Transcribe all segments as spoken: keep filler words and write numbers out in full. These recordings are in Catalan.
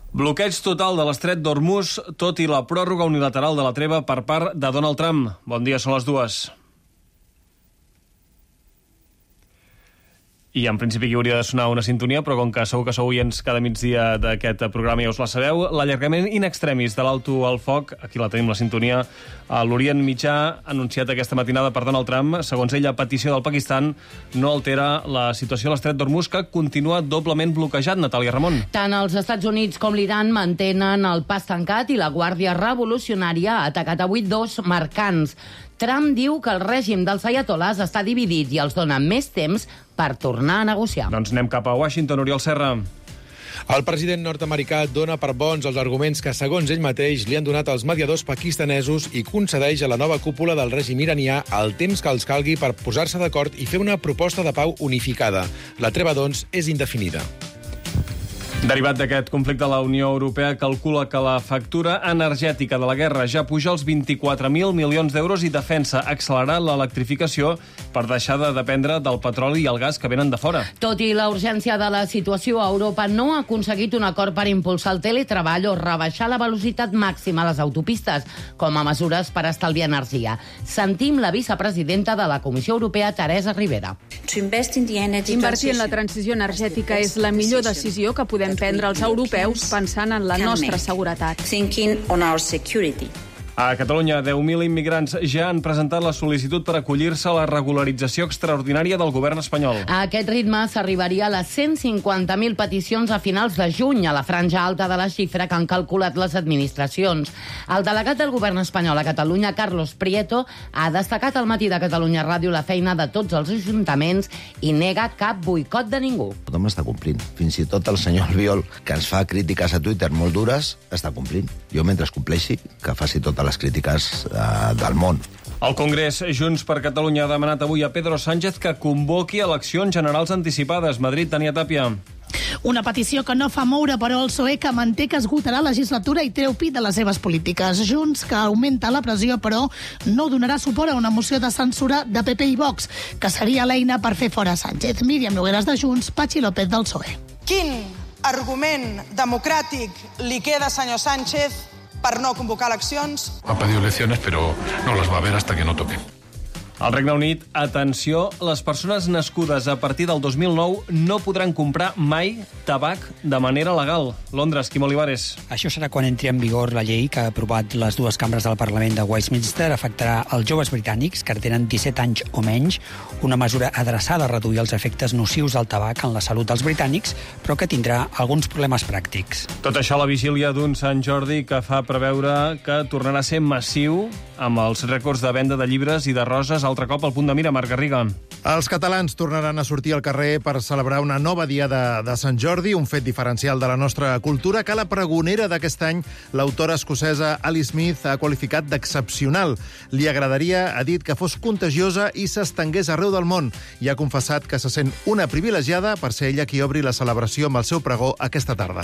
Bloqueig total de l'estret d'Hormuz, tot i la pròrroga unilateral de la treva per part de Donald Trump. Bon dia, són les dues. I en principi aquí hauria de sonar una sintonia, però com que segur que sou oients cada migdia d'aquest programa ja us la sabeu, l'allargament in extremis de l'alto al foc, aquí la tenim la sintonia, a l'Orient Mitjà, anunciat aquesta matinada per Donald Trump, segons ell, a petició del Pakistan, no altera la situació a l'estret d'Hormuz, que continua doblement bloquejat, Natàlia Ramon. Tant els Estats Units com l'Iran mantenen el pas tancat i la Guàrdia Revolucionària ha atacat avui dos mercants. Trump diu que el règim dels ayatolás està dividit i els dona més temps per tornar a negociar. Doncs anem cap a Washington, Oriol Serra. El president nord-americà dona per bons els arguments que, segons ell mateix, li han donat els mediadors pakistanesos i concedeix a la nova cúpula del règim iranià el temps que els calgui per posar-se d'acord i fer una proposta de pau unificada. La treva, doncs, és indefinida. Derivat d'aquest conflicte, la Unió Europea calcula que la factura energètica de la guerra ja puja als vint-i-quatre mil milions d'euros i defensa accelerar l'electrificació per deixar de dependre del petroli i el gas que venen de fora. Tot i la urgència de la situació, Europa no ha aconseguit un acord per impulsar el teletreball o rebaixar la velocitat màxima a les autopistes, com a mesures per estalviar energia. Sentim la vicepresidenta de la Comissió Europea, Teresa Ribera. Invertir en la transició energètica és la millor decisió que podem prendre els europeus pensant en la nostra seguretat. A Catalunya, deu mil immigrants ja han presentat la sol·licitud per acollir-se a la regularització extraordinària del govern espanyol. A aquest ritme s'arribaria a les cent cinquanta mil peticions a finals de juny, a la franja alta de la xifra que han calculat les administracions. El delegat del govern espanyol a Catalunya, Carlos Prieto, ha destacat al matí de Catalunya Ràdio la feina de tots els ajuntaments i nega cap boicot de ningú. Tothom està complint. Fins i tot el senyor Albiol, que ens fa crítiques a Twitter molt dures, està complint. Jo, mentre compleixi, que faci tota les crítiques eh, del món. El Congrés Junts per Catalunya ha demanat avui a Pedro Sánchez que convoqui eleccions generals anticipades. Madrid, Tania Tàpia. Una petició que no fa moure, però, el P S O E, que manté que esgotarà la legislatura i treu pit de les seves polítiques. Junts, que augmenta la pressió, però no donarà suport a una moció de censura de P P i Vox, que seria l'eina per fer fora Sánchez. Míriam Nogueras de Junts, Patxi López del P S O E. Quin argument democràtic li queda, senyor Sánchez, per no convocar eleccions? Ha pedido elecciones, pero no las va a ver hasta que no toque. Al Regne Unit, atenció, les persones nascudes a partir del dos mil nou no podran comprar mai tabac de manera legal. Londres, Quim Olivares. Això serà quan entri en vigor la llei que ha aprovat les dues cambres del Parlament de Westminster. Afectarà els joves britànics que tenen disset anys o menys, una mesura adreçada a reduir els efectes nocius del tabac en la salut dels britànics, però que tindrà alguns problemes pràctics. Tot això a la vigília d'un Sant Jordi que fa preveure que tornarà a ser massiu amb els rècords de venda de llibres i de roses. Altre cop al punt de mira, Marc Garriga. Els catalans tornaran a sortir al carrer per celebrar una nova diada de Sant Jordi, un fet diferencial de la nostra cultura que la pregonera d'aquest any, l'autora escocesa Alice Smith, ha qualificat d'excepcional. Li agradaria, ha dit, que fos contagiosa i s'estengués arreu del món, i ha confessat que se sent una privilegiada per ser ella qui obri la celebració amb el seu pregó aquesta tarda.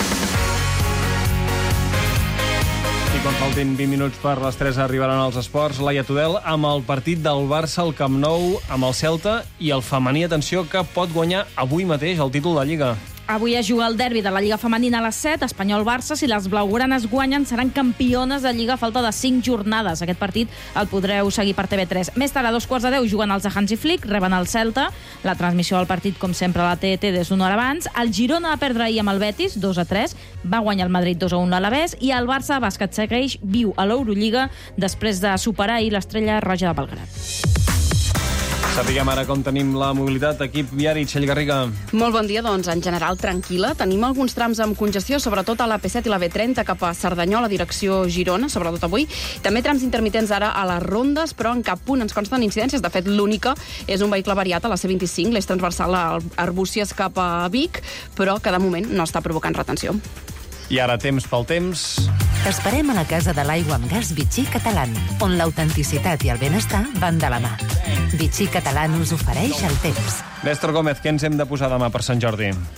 I quan faltin vint minuts per les tres arribaran als esports, Laia Tudel amb el partit del Barça al Camp Nou amb el Celta i el femení, atenció, que pot guanyar avui mateix el títol de Lliga. Avui es juga el derbi de la Lliga Femenina a les set, Espanyol-Barça. Si les blaugranes guanyen, seran campiones de Lliga a falta de cinc jornades. Aquest partit el podreu seguir per T V tres. Més tard, a dos quarts de deu, juguen els de Hansi Flick, reben el Celta. La transmissió del partit, com sempre, a la T E T des d'una hora abans. El Girona va perdre ahir amb el Betis, dos a tres. Va guanyar el Madrid dos a un a l'Alavés. I el Barça bàsquet segueix viu a l'Eurolliga després de superar ahir l'Estrella Roja de Belgrad. Sapiguem ara com tenim la mobilitat. Equip viari, Txell Garriga. Molt bon dia, doncs, en general tranquil·la. Tenim alguns trams amb congestió, sobretot a la P set i la B trenta cap a Cerdanyola, direcció Girona, sobretot avui. També trams intermitents ara a les rondes, però en cap punt ens consten incidències. De fet, l'única és un vehicle variat a la C vint-i-cinc, l'eix transversal a Arbúcies cap a Vic, però que de moment no està provocant retenció. I ara temps pel temps. T'esperem a la Casa de l'Aigua amb Gas Vichy Catalán, on l'autenticitat i el benestar van de la mà. Vichy Catalán us ofereix el temps. Néstor Gómez, què ens hem de posar demà per Sant Jordi?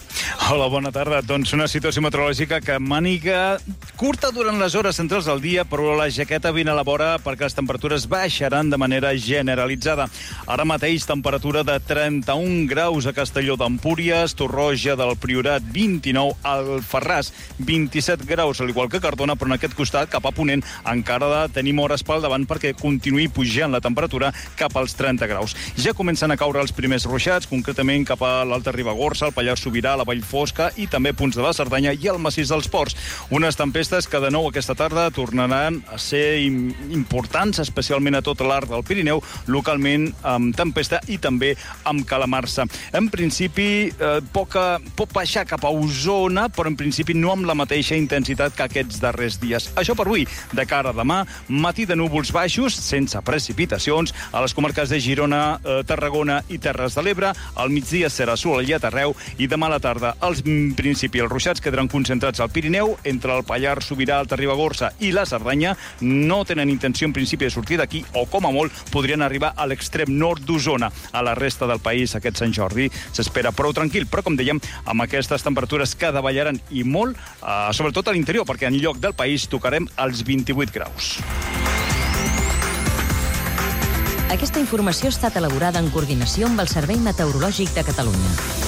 Hola, bona tarda. Doncs una situació meteorològica que màniga curta durant les hores centrals del dia, però la jaqueta ben a la vora perquè les temperatures baixaran de manera generalitzada. Ara mateix temperatura de trenta-un graus a Castelló d'Empúries, Torroja del Priorat vint-i-nou, Alfarràs vint-i-set graus, al igual que Cardona, però en aquest costat, cap a Ponent, encara tenim hores pel davant perquè continuï pujant la temperatura cap als trenta graus. Ja comencen a caure els primers ruixats, concretament cap a l'Alta Ribagorça, el Pallars Sobirà, la Vallfosca i també punts de la Cerdanya i el massís dels Ports. Unes tempestes que de nou aquesta tarda tornaran a ser importants, especialment a tot l'arc del Pirineu, localment amb tempesta i també amb calamarsa. En principi, eh, poca, pot baixar cap a Osona, però en principi no amb la mateixa intensitat que aquests darrers dies. Això per avui. De cara a demà, matí de núvols baixos, sense precipitacions, a les comarques de Girona, eh, Tarragona i Terres de l'Ebre. Al migdia serà assolellat arreu i demà a la tarda, als principi, els ruixats quedaran concentrats al Pirineu, entre el Pallars Sobirà, Alta Ribagorça i la Cerdanya. No tenen intenció en principi de sortir d'aquí o, com a molt, podrien arribar a l'extrem nord d'Osona. A la resta del país, aquest Sant Jordi s'espera prou tranquil, però, com dèiem, amb aquestes temperatures que davallaran i molt, eh, sobretot a l'interior, perquè en lloc del país tocarem els vint-i-vuit graus. Aquesta informació ha estat elaborada en coordinació amb el Servei Meteorològic de Catalunya.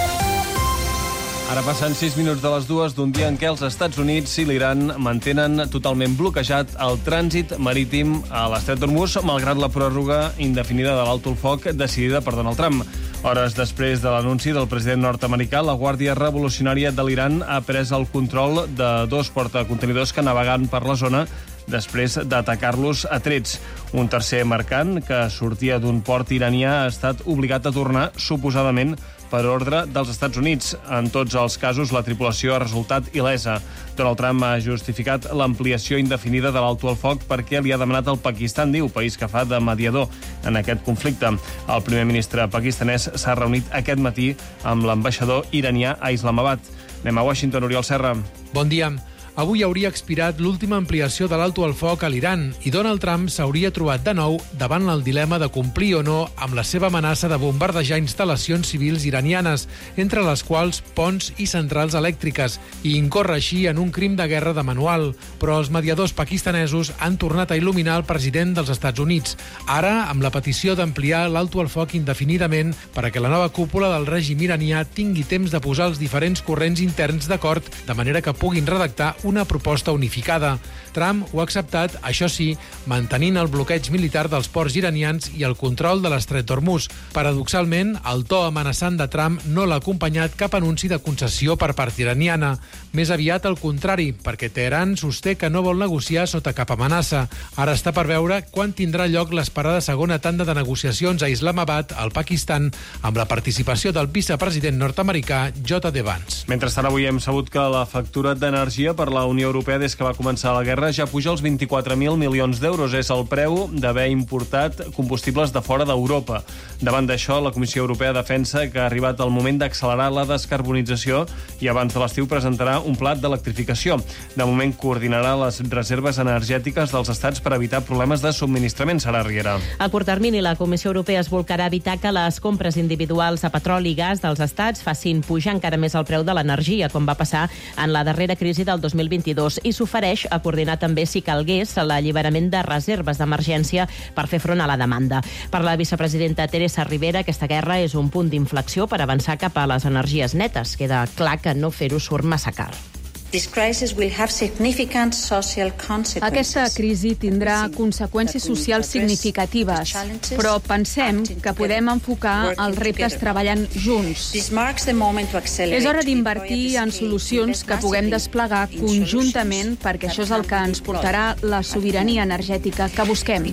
Ara passen sis minuts de les dues d'un dia en què els Estats Units i l'Iran mantenen totalment bloquejat el trànsit marítim a l'Estret d'Hormuz, malgrat la pròrroga indefinida de l'alto el foc decidida per Donald Trump. Hores després de l'anunci del president nord-americà, la Guàrdia Revolucionària de l'Iran ha pres el control de dos portacontenidors que naveguen per la zona després d'atacar-los a trets. Un tercer mercant, que sortia d'un port iranià, ha estat obligat a tornar, suposadament, per ordre dels Estats Units. En tots els casos, la tripulació ha resultat il·lesa. Donald Trump ha justificat l'ampliació indefinida de l'alto al foc perquè li ha demanat al Pakistan, diu, país que fa de mediador en aquest conflicte. El primer ministre pakistanès s'ha reunit aquest matí amb l'ambaixador iranià a Islamabad. Anem a Washington, Oriol Serra. Bon dia. Avui hauria expirat l'última ampliació de l'alto al foc a l'Iran i Donald Trump s'hauria trobat de nou davant el dilema de complir o no amb la seva amenaça de bombardejar instal·lacions civils iranianes, entre les quals ponts i centrals elèctriques, i incórrer així en un crim de guerra de manual. Però els mediadors pakistanesos han tornat a il·luminar el president dels Estats Units, ara amb la petició d'ampliar l'alto al foc indefinidament perquè la nova cúpula del règim iranià tingui temps de posar els diferents corrents interns d'acord de manera que puguin redactar una proposta unificada. Trump ho ha acceptat, això sí, mantenint el bloqueig militar dels ports iranians i el control de l'Estret d'Hormuz. Paradoxalment, el to amenaçant de Trump no l'ha acompanyat cap anunci de concessió per part iraniana. Més aviat al contrari, perquè Teheran sosté que no vol negociar sota cap amenaça. Ara està per veure quan tindrà lloc l'esperada segona tanda de negociacions a Islamabad, al Pakistan, amb la participació del vicepresident nord-americà J D Vance. Mentrestant, avui hem sabut que la factura d'energia per la Unió Europea des que va començar la guerra ja puja als vint-i-quatre mil milions d'euros. És el preu d'haver importat combustibles de fora d'Europa. Davant d'això, la Comissió Europea defensa que ha arribat el moment d'accelerar la descarbonització i abans de l'estiu presentarà un pla d'electrificació. De moment coordinarà les reserves energètiques dels estats per evitar problemes de subministrament. Sara Riera. A curt termini, la Comissió Europea es volcarà a evitar que les compres individuals de petroli i gas dels estats facin pujar encara més el preu de l'energia, com va passar en la darrera crisi del dos mil vint-i-dos, i s'ofereix a coordinar també, si calgués, l'alliberament de reserves d'emergència per fer front a la demanda. Per la vicepresidenta Teresa Ribera, aquesta guerra és un punt d'inflexió per avançar cap a les energies netes. Queda clar que no fer-ho surt massa car. Aquesta crisi tindrà conseqüències socials significatives, però pensem que podem enfocar els reptes treballant junts. És hora d'invertir en solucions que puguem desplegar conjuntament, perquè això és el que ens portarà la sobirania energètica que busquem.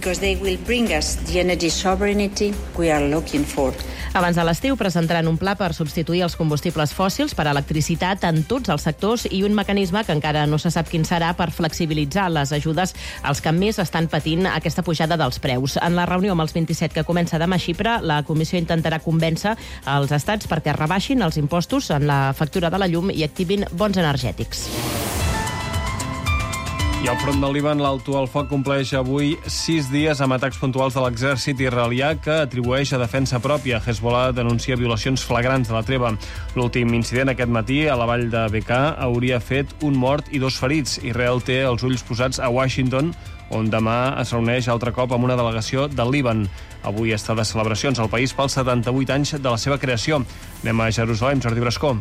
Abans de l'estiu presentaran un pla per substituir els combustibles fòssils per electricitat en tots els sectors i un mecanisme que encara no se sap quin serà per flexibilitzar les ajudes als que més estan patint aquesta pujada dels preus. En la reunió amb els vint-i-set que comença demà a Xipre, la Comissió intentarà convèncer els estats perquè rebaixin els impostos en la factura de la llum i activin bons energètics. I al front del Líban, l'alto al foc compleix avui sis dies amb atacs puntuals de l'exèrcit israelià que atribueix a defensa pròpia. Hezbollah denuncia violacions flagrants de la treva. L'últim incident aquest matí a la vall de Bekaa hauria fet un mort i dos ferits. Israel té els ulls posats a Washington, on demà es reuneix altre cop amb una delegació del Líban. Avui està de celebracions al país pels setanta-vuit anys de la seva creació. Anem a Jerusalem, Jordi Brascó.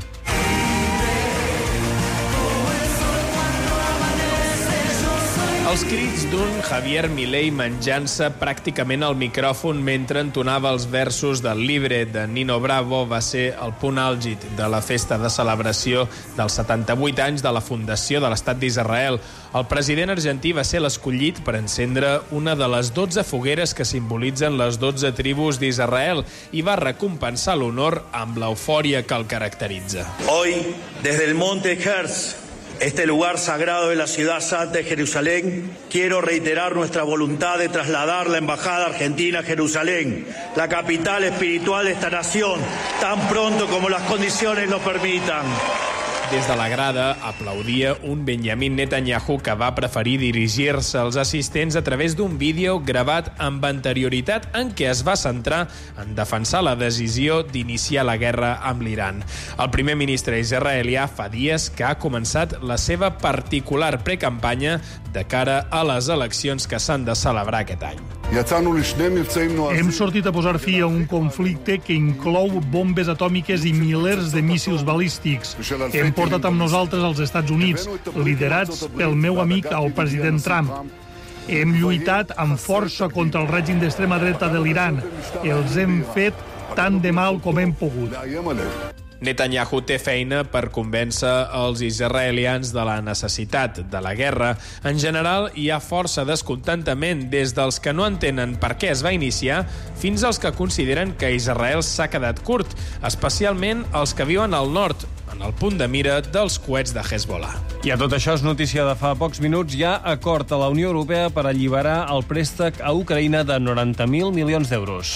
Els crits d'un Javier Milei menjant-se pràcticament el micròfon mentre entonava els versos del Libre de Nino Bravo va ser el punt àlgid de la festa de celebració dels setanta-vuit anys de la fundació de l'Estat d'Israel. El president argentí va ser l'escollit per encendre una de les dotze fogueres que simbolitzen les dotze tribus d'Israel i va recompensar l'honor amb l'eufòria que el caracteritza. Hoy, desde el Monte Herz, este lugar sagrado de la ciudad santa de Jerusalén, quiero reiterar nuestra voluntad de trasladar la Embajada Argentina a Jerusalén, la capital espiritual de esta nación, tan pronto como las condiciones lo permitan. Des de la grada aplaudia un Benjamin Netanyahu que va preferir dirigir-se als assistents a través d'un vídeo gravat amb anterioritat en què es va centrar en defensar la decisió d'iniciar la guerra amb l'Iran. El primer ministre israelià fa dies que ha començat la seva particular precampanya de cara a les eleccions que s'han de celebrar aquest any. Hem sortit a posar fi a un conflicte que inclou bombes atòmiques i milers de míssils balístics. Hem portat amb nosaltres als Estats Units, liderats pel meu amic, el president Trump. Hem lluitat amb força contra el règim d'extrema dreta de l'Iran. Els hem fet tant de mal com hem pogut. Netanyahu té feina per convèncer els israelians de la necessitat de la guerra. En general, hi ha força descontentament des dels que no entenen per què es va iniciar fins als que consideren que Israel s'ha quedat curt, especialment els que viuen al nord, en el punt de mira dels coets de Hezbollah. I a tot això és notícia de fa pocs minuts. Hi ha acord a la Unió Europea per alliberar el préstec a Ucraïna de noranta mil milions d'euros.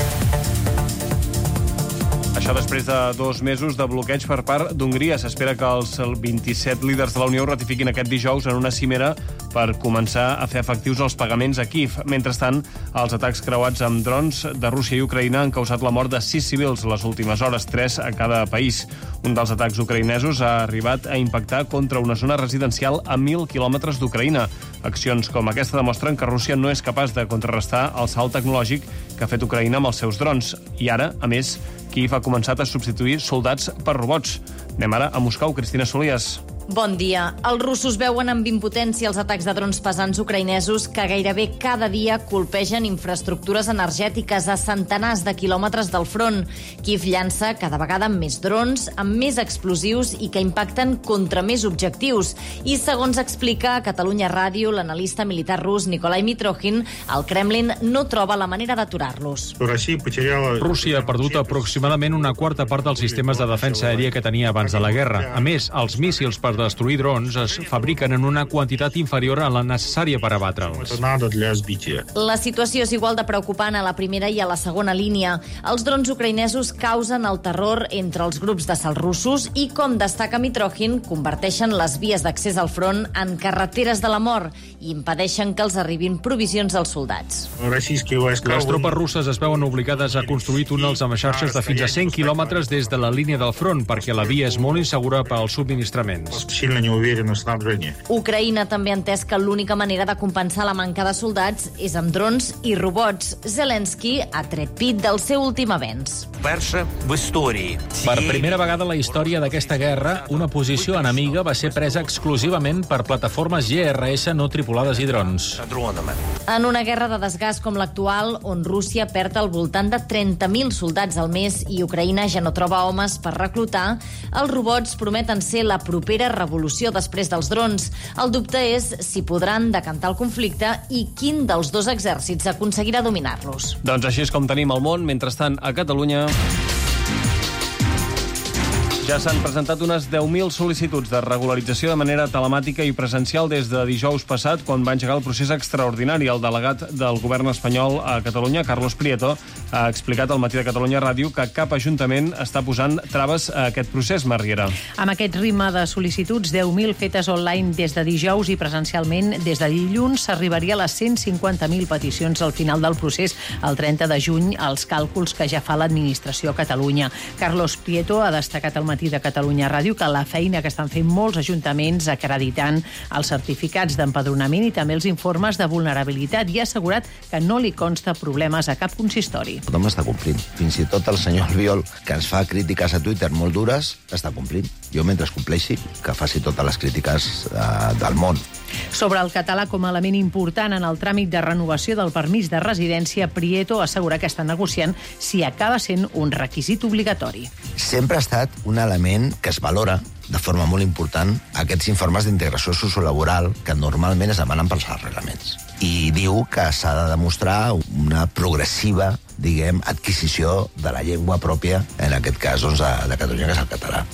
Això després de dos mesos de bloqueig per part d'Hongria. S'espera que els vint-i-set líders de la Unió ratifiquin aquest dijous en una cimera per començar a fer efectius els pagaments a Kíev. Mentrestant, els atacs creuats amb drons de Rússia i Ucraïna han causat la mort de sis civils les últimes hores, tres a cada país. Un dels atacs ucraïnesos ha arribat a impactar contra una zona residencial a mil quilòmetres d'Ucraïna. Accions com aquesta demostren que Rússia no és capaç de contrarrestar el salt tecnològic que ha fet Ucraïna amb els seus drons. I ara, a més, Kíev ha començat a substituir soldats per robots. Anem ara a Moscou. Cristina Solies. Bon dia. Els russos veuen amb impotència els atacs de drons pesants ucraïnesos que gairebé cada dia colpegen infraestructures energètiques a centenars de quilòmetres del front. Kíev llança cada vegada més drons, amb més explosius i que impacten contra més objectius. I segons explica a Catalunya Ràdio l'analista militar rus Nikolai Mitrokhin, el Kremlin no troba la manera d'aturar-los. Rússia ha perdut aproximadament una quarta part dels sistemes de defensa aèria que tenia abans de la guerra. A més, els míssils per destruir drons es fabriquen en una quantitat inferior a la necessària per abatre'ls. La situació és igual de preocupant a la primera i a la segona línia. Els drons ucraïnesos causen el terror entre els grups d'assalts russos i, com destaca Mitrokhin, converteixen les vies d'accés al front en carreteres de la mort i impedeixen que els arribin provisions als soldats. Les tropes russes es veuen obligades a construir túnels amb xarxes de fins a cent quilòmetres des de la línia del front perquè la via és molt insegura per als subministraments. Ucraïna també ha entès que l'única manera de compensar la manca de soldats és amb drons i robots. Zelensky ha tret pit del seu últim avenç. Per primera vegada a la història d'aquesta guerra, una posició enemiga va ser presa exclusivament per plataformes G R S no tripulades i drons. En una guerra de desgast com l'actual, on Rússia perd al voltant de trenta mil soldats al mes i Ucraïna ja no troba homes per reclutar, els robots prometen ser la propera revolució després dels drons. El dubte és si podran decantar el conflicte i quin dels dos exèrcits aconseguirà dominar-los. Doncs així és com tenim el món. Mentrestant, a Catalunya... Ja s'han presentat unes deu mil sol·licituds de regularització de manera telemàtica i presencial des de dijous passat, quan va engegar el procés extraordinari. El delegat del govern espanyol a Catalunya, Carlos Prieto, ha explicat al Matí de Catalunya Ràdio que cap ajuntament està posant traves a aquest procés, Marriera. Amb aquest ritme de sol·licituds, deu mil fetes online des de dijous i presencialment des de dilluns, s'arribaria a les cent cinquanta mil peticions al final del procés, el trenta de juny, als càlculs que ja fa l'administració a Catalunya. Carlos Prieto ha destacat al Matí de Catalunya Ràdio que la feina que estan fent molts ajuntaments acreditant els certificats d'empadronament i també els informes de vulnerabilitat, i ha assegurat que no li consta problemes a cap consistori. Tothom està complint. Fins i tot el senyor Albiol, que ens fa crítiques a Twitter molt dures, està complint. Jo, mentre compleixi, que faci totes les crítiques eh, del món. Sobre el català com a element important en el tràmit de renovació del permís de residència, Prieto assegura que està negociant si acaba sent un requisit obligatori. Sempre ha estat un element que es valora de forma molt important aquests informes d'integració sociolaboral que normalment es demanen pels reglaments. I diu que s'ha de demostrar una progressiva, diguem, adquisició de la llengua pròpia, en aquest cas, doncs, de, de Catalunya, que és el català.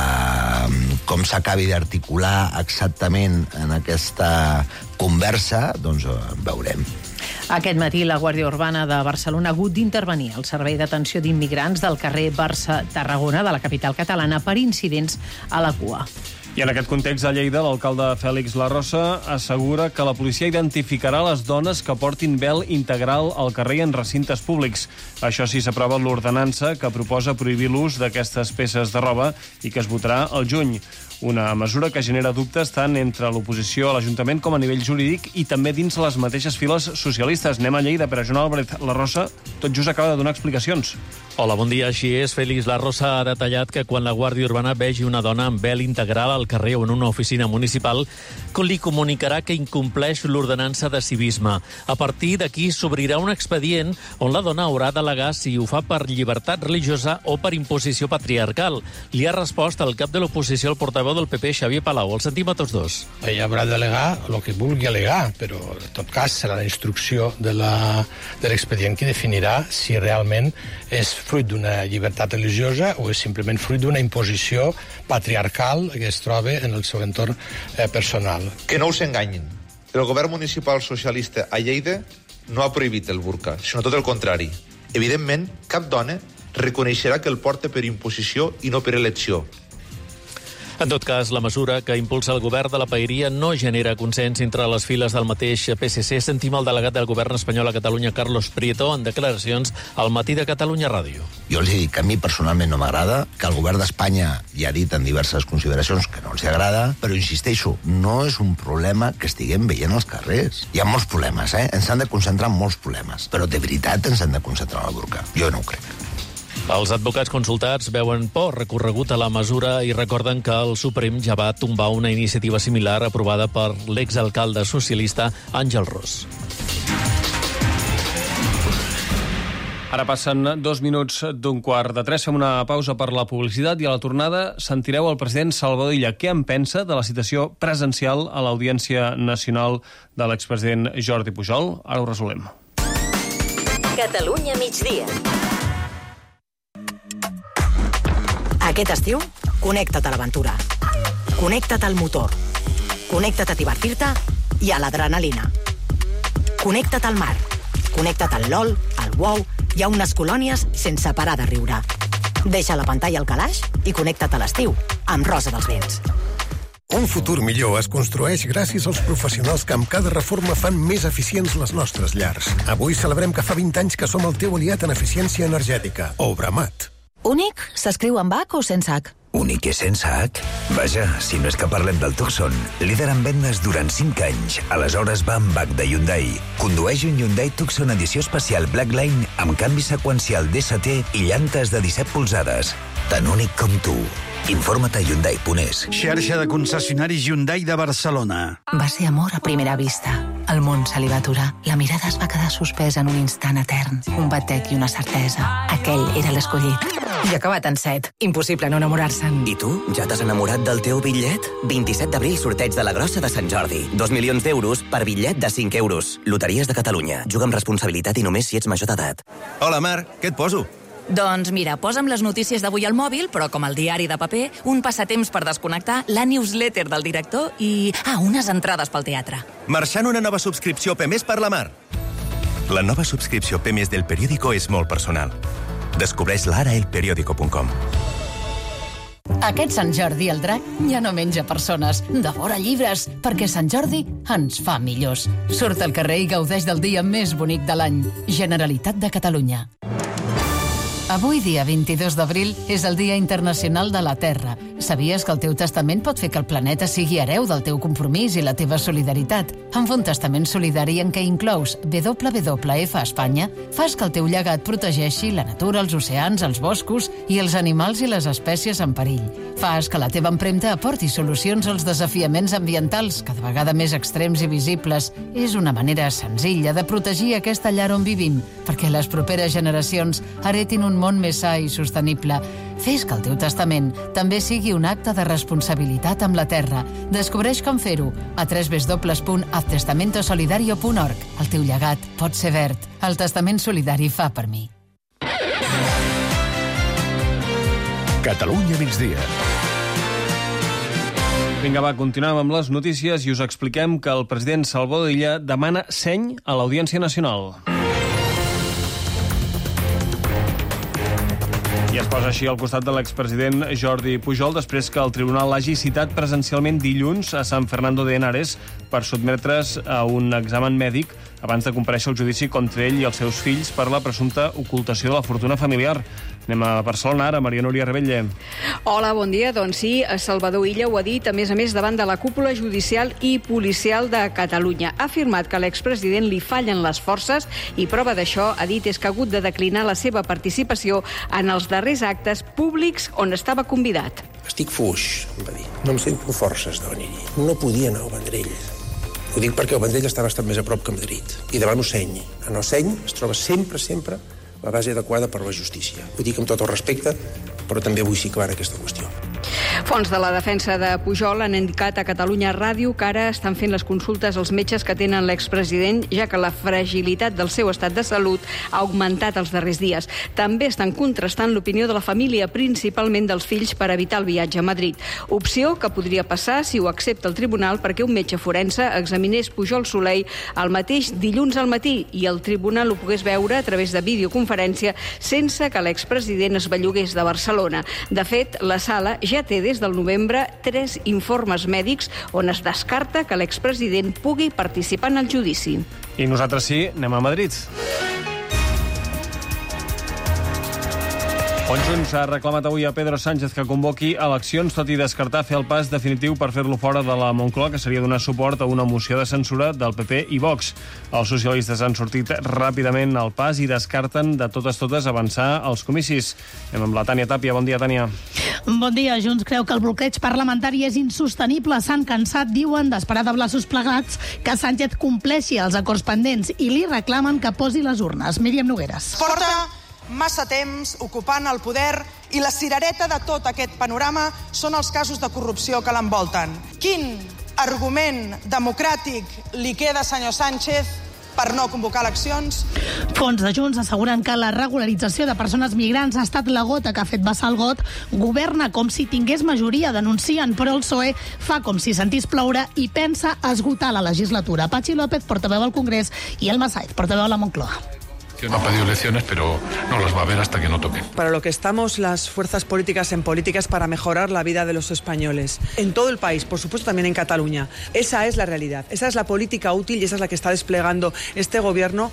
Uh, com s'acabi d'articular exactament en aquesta conversa, doncs uh, veurem. Aquest matí la Guàrdia Urbana de Barcelona ha hagut d'intervenir al servei d'atenció d'immigrants del carrer Barça-Tarragona de la capital catalana per incidents a la cua. I en aquest context, a Lleida, l'alcalde Fèlix Larrosa assegura que la policia identificarà les dones que portin vel integral al carrer i en recintes públics. Això sí, s'aprova l'ordenança que proposa prohibir l'ús d'aquestes peces de roba i que es votarà al juny. Una mesura que genera dubtes tant entre l'oposició a l'Ajuntament com a nivell jurídic i també dins les mateixes files socialistes. Anem a Lleida, però Joan Álvarez Larrosa tot just acaba de donar explicacions. Hola, bon dia. Així és. Fèlix Larrosa ha detallat que quan la Guàrdia Urbana vegi una dona amb vel integral al carrer o en una oficina municipal, li comunicarà que incompleix l'ordenança de civisme. A partir d'aquí s'obrirà un expedient on la dona haurà d'al·legar si ho fa per llibertat religiosa o per imposició patriarcal. Li ha respost el cap de l'oposició, el portaveu del P P, Xavier Palau. El sentim a tots dos. Ella haurà d'al·legar el que vulgui al·legar, però en tot cas serà la instrucció de la, de l'expedient que definirà si realment és fruit d'una llibertat religiosa o és simplement fruit d'una imposició patriarcal que es troba en el seu entorn eh, personal. Que no us enganyin. El govern municipal socialista a Lleida no ha prohibit el burca, sinó tot el contrari. Evidentment, cap dona reconeixerà que el porta per imposició i no per elecció. En tot cas, la mesura que impulsa el govern de la Paeria no genera consens entre les files del mateix P S C. Sentim el delegat del govern espanyol a Catalunya, Carlos Prieto, en declaracions al Matí de Catalunya Ràdio. Jo els dic que a mi personalment no m'agrada, que el govern d'Espanya ja ha dit en diverses consideracions que no els agrada, però insisteixo, no és un problema que estiguem veient als carrers. Hi ha molts problemes, eh? Ens han de concentrar en molts problemes, però de veritat ens hem de concentrar en el burca. Jo no ho crec. Els advocats consultats veuen por recorregut a la mesura i recorden que el Suprem ja va tombar una iniciativa similar aprovada per l'exalcalde socialista Àngel Ros. Ara passen dos minuts d'un quart de tres. Fem una pausa per la publicitat i a la tornada sentireu el president Salvador Illa què en pensa de la citació presencial a l'Audiència Nacional de l'expresident Jordi Pujol. Ara ho resolem. Catalunya migdia. Aquest estiu, connecta't a l'aventura. Connecta't al motor. Connecta't a divertir-te i a l'adrenalina. Connecta't al mar. Connecta't al LOL, al WoW i a unes colònies sense parar de riure. Deixa la pantalla al calaix i connecta't a l'estiu amb Rosa dels Vents. Un futur millor es construeix gràcies als professionals que amb cada reforma fan més eficients les nostres llars. Avui celebrem que fa vint anys que som el teu aliat en eficiència energètica. Obramat. Únic s'escriu amb H o sense H? Únic i sense H? Vaja, si no és que parlem del Tucson, líder en vendes durant cinc anys. Aleshores va amb H de Hyundai. Condueix un Hyundai Tucson edició especial Blackline amb canvi seqüencial D S T i llantes de disset polzades. Tan únic com tu. Informa't a Hyundai punt es. Xarxa de concessionaris Hyundai de Barcelona. Va ser amor a primera vista. El món se li va aturar. La mirada es va quedar suspesa en un instant etern. Un batec i una certesa. Aquell era l'escollit. I acabat en set. Impossible no enamorar-se'n. I tu? Ja t'has enamorat del teu bitllet? vint-i-set d'abril, sorteig de la Grossa de Sant Jordi. Dos milions d'euros per bitllet de cinc euros. Loteries de Catalunya. Juga amb responsabilitat i només si ets major d'edat. Hola, Marc. Què et poso? Doncs mira, posa'm les notícies d'avui al mòbil, però com el diari de paper, un passatemps per desconnectar, la newsletter del director i... Ah, unes entrades pel teatre. Marxant una nova subscripció P més per la Mar. La nova subscripció P més del periòdico és molt personal. Descobreix-la ara a el periódico punt com. Aquest Sant Jordi el drac ja no menja persones, devora llibres, perquè Sant Jordi ens fa millors. Surt al carrer i gaudeix del dia més bonic de l'any. Generalitat de Catalunya. Avui, dia vint-i-dos d'abril, és el Dia Internacional de la Terra. Sabies que el teu testament pot fer que el planeta sigui hereu del teu compromís i la teva solidaritat? Amb un testament solidari en què inclous W W F a Espanya, fas que el teu llegat protegeixi la natura, els oceans, els boscos i els animals i les espècies en perill. Fas que la teva empremta aporti solucions als desafiaments ambientals, cada vegada més extrems i visibles. És una manera senzilla de protegir aquesta llar on vivim, perquè les properes generacions heretin un món més sa i sostenible. Fes que el teu testament també sigui un acte de responsabilitat amb la Terra. Descobreix com fer-ho a w w w punt haz testamento solidario punt org. El teu llegat pot ser verd. El testament solidari fa per mi. Catalunya migdia. Vinga, va, continuem amb les notícies i us expliquem que el president Salvador Illa demana seny a l'Audiència Nacional. I es posa així al costat de l'expresident Jordi Pujol després que el tribunal l'hagi citat presencialment dilluns a San Fernando de Henares per sotmetre's a un examen mèdic abans de comparèixer el judici contra ell i els seus fills per la presumpta ocultació de la fortuna familiar. Anem a Barcelona ara, Maria Núria Rebelle. Hola, bon dia. Doncs sí, Salvador Illa ho ha dit, a més a més, davant de la cúpula judicial i policial de Catalunya. Ha afirmat que a l'expresident li fallen les forces i prova d'això, ha dit, és que ha hagut de declinar la seva participació en els darrers actes públics on estava convidat. Estic fuix, em va dir. No em sento forces d'on-hi. No podia anar al Vendrell. Ho dic perquè el Vendrell està bastant més a prop que Madrid. I davant Oceny. En Oceny es troba sempre, sempre la base adequada per la justícia. Ho dic amb tot el respecte, però també vull situar aquesta qüestió. Fons de la defensa de Pujol han indicat a Catalunya Ràdio que ara estan fent les consultes als metges que tenen l'expresident, ja que la fragilitat del seu estat de salut ha augmentat els darrers dies. També estan contrastant l'opinió de la família, principalment dels fills, per evitar el viatge a Madrid. Opció que podria passar si ho accepta el tribunal perquè un metge forense examinés Pujol Soleil el mateix dilluns al matí i el tribunal ho pogués veure a través de videoconferència sense que l'expresident es bellugués de Barcelona. De fet, la sala ja té des del novembre tres informes mèdics on es descarta que l'expresident pugui participar en el judici. I nosaltres sí, anem a Madrid. On Junts ha reclamat avui a Pedro Sánchez que convoqui eleccions, tot i descartar fer el pas definitiu per fer-lo fora de la Moncloa, que seria donar suport a una moció de censura del P P i Vox. Els socialistes han sortit ràpidament al pas i descarten de totes totes avançar als comicis. Anem amb la Tània Tàpia. Bon dia, Tània. Bon dia. Junts creu que el bloqueig parlamentari és insostenible. S'han cansat, diuen, d'esperar de braços plegats que Sánchez compleixi els acords pendents i li reclamen que posi les urnes. Míriam Nogueras. Porta massa temps ocupant el poder i la cirereta de tot aquest panorama són els casos de corrupció que l'envolten. Quin argument democràtic li queda, senyor Sánchez, per no convocar eleccions? Fons de Junts asseguren que la regularització de persones migrants ha estat la gota que ha fet vessar el got. Governa com si tingués majoria, denuncien, però el P S O E fa com si sentís ploure i pensa esgotar la legislatura. Pachi López, portaveu al Congrés, i Elma Saez, portaveu a la Moncloa. No ha pedido elecciones, pero no las va a haber hasta que no toquen. Para lo que estamos las fuerzas políticas en políticas para mejorar la vida de los españoles. En todo el país, por supuesto también en Cataluña. Esa es la realidad. Esa es la política útil y esa es la que está desplegando este gobierno.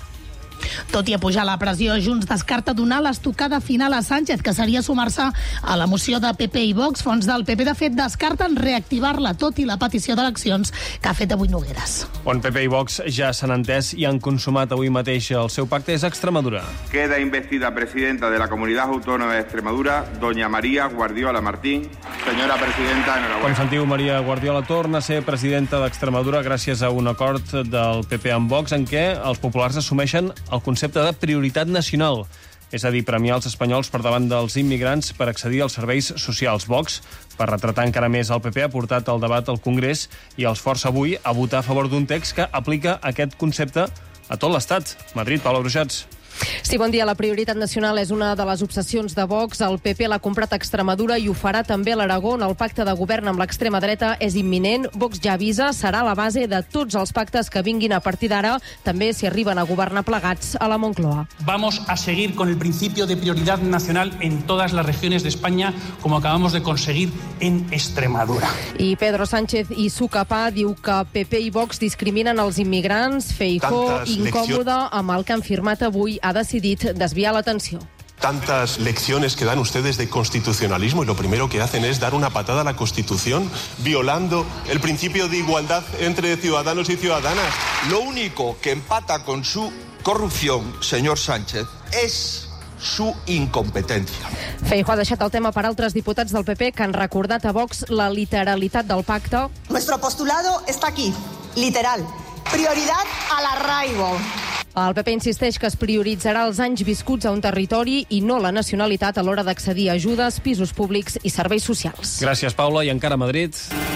Tot i apujar la pressió, Junts descarta donar l'estocada final a Sánchez, que seria sumar-se a la moció de P P i Vox. Fons del P P, de fet, descarten reactivar-la, tot i la petició d'eleccions que ha fet avui Nogueras. On P P i Vox ja s'han entès i han consumat avui mateix el seu pacte és Extremadura. Queda investida presidenta de la Comunidad Autónoma de Extremadura, doña María Guardiola Martín. Senyora presidenta, enhorabuena. Com sentiu, Maria Guardiola torna a ser presidenta d'Extremadura gràcies a un acord del P P amb Vox en què els populars assumeixen el concepte de prioritat nacional, és a dir, premiar els espanyols per davant dels immigrants per accedir als serveis socials. Vox, per retratar encara més el P P, ha portat el debat al Congrés i els força avui a votar a favor d'un text que aplica aquest concepte a tot l'Estat. Madrid, Paula Bruixats. Sí, bon dia. La prioritat nacional és una de les obsessions de Vox. El P P l'ha comprat a Extremadura i ho farà també a l'Aragó, on el pacte de govern amb l'extrema dreta és imminent. Vox ja avisa, serà la base de tots els pactes que vinguin a partir d'ara, també si arriben a governar plegats a la Moncloa. Vamos a seguir con el principio de prioridad nacional en todas las regiones de España, como acabamos de conseguir en Extremadura. I Pedro Sánchez i Sucapà diu que P P i Vox discriminen els immigrants. Feijóo, incòmode amb el que han firmat avui, ha decidit desviar l'atenció. Tantas lecciones que dan ustedes de constitucionalismo y lo primero que hacen es dar una patada a la Constitución, violando el principio de igualdad entre ciudadanos y ciudadanas. Lo único que empata con su corrupción, señor Sánchez, es su incompetencia. Feijóo ha deixat el tema per altres diputats del P P que han recordat a Vox la literalitat del pacte. Nuestro postulado está aquí, literal. Prioridad al arraigo. El P P insisteix que es prioritzarà els anys viscuts a un territori i no la nacionalitat a l'hora d'accedir a ajudes, pisos públics i serveis socials. Gràcies, Paula. I encara a Madrid.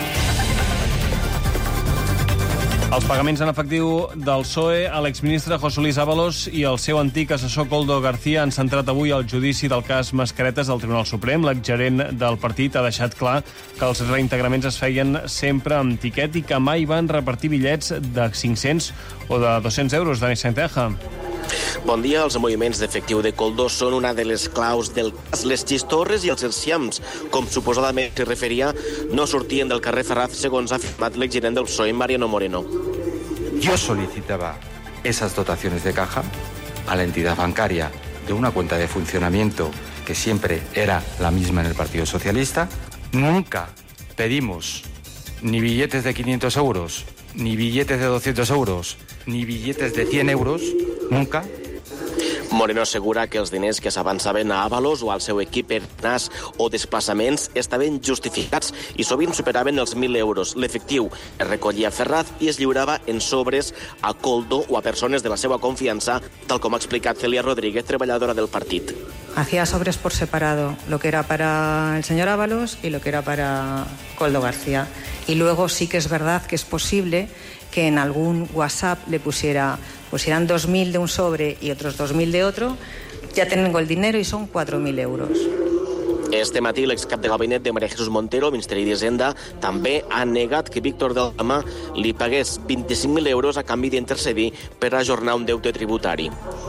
Els pagaments en efectiu del P S O E a l'exministre José Luis Ábalos i el seu antic assessor Koldo García han centrat avui el judici del cas Mascaretes al Tribunal Suprem. L'exgerent del partit ha deixat clar que els reintegraments es feien sempre amb tiquet i que mai van repartir bitllets de cinc-cents o de dos-cents euros. Dani Santeja. Bon dia. Els moviments d'efectiu de Koldo són una de les claus del cas. Les xistorres i els enciams, com suposadament s'hi referia, no sortien del carrer Ferraz, segons ha afirmat l'exgerent del P S O E, Mariano Moreno. Yo solicitaba esas dotaciones de caja a la entidad bancaria de una cuenta de funcionamiento que siempre era la misma en el Partido Socialista. Nunca pedimos ni billetes de quinientos euros, ni billetes de doscientos euros, ni billetes de cien euros, nunca. Moreno assegura que els diners que s'avançaven a Ábalos o al seu equip per nas o desplaçaments estaven justificats i sovint superaven els mil euros. L'efectiu es recollia a Ferraz i es lliurava en sobres a Koldo o a persones de la seva confiança, tal com ha explicat Celia Rodríguez, treballadora del partit. Hacía sobres por separado, lo que era para el señor Ábalos y lo que era para Koldo García. Y luego sí que es verdad que es posible que en algún WhatsApp le pusiera, pusieran dos mil de un sobre y otros dos mil de otro, ya tengo el dinero y son cuatro mil euros. Este matí, l'excap de gabinet de María Jesús Montero, Ministeri d'Hisenda, també ha negat que Víctor del Dama li pagués vint-i-cinc mil euros a canvi d'intercedir per ajornar un deute tributari.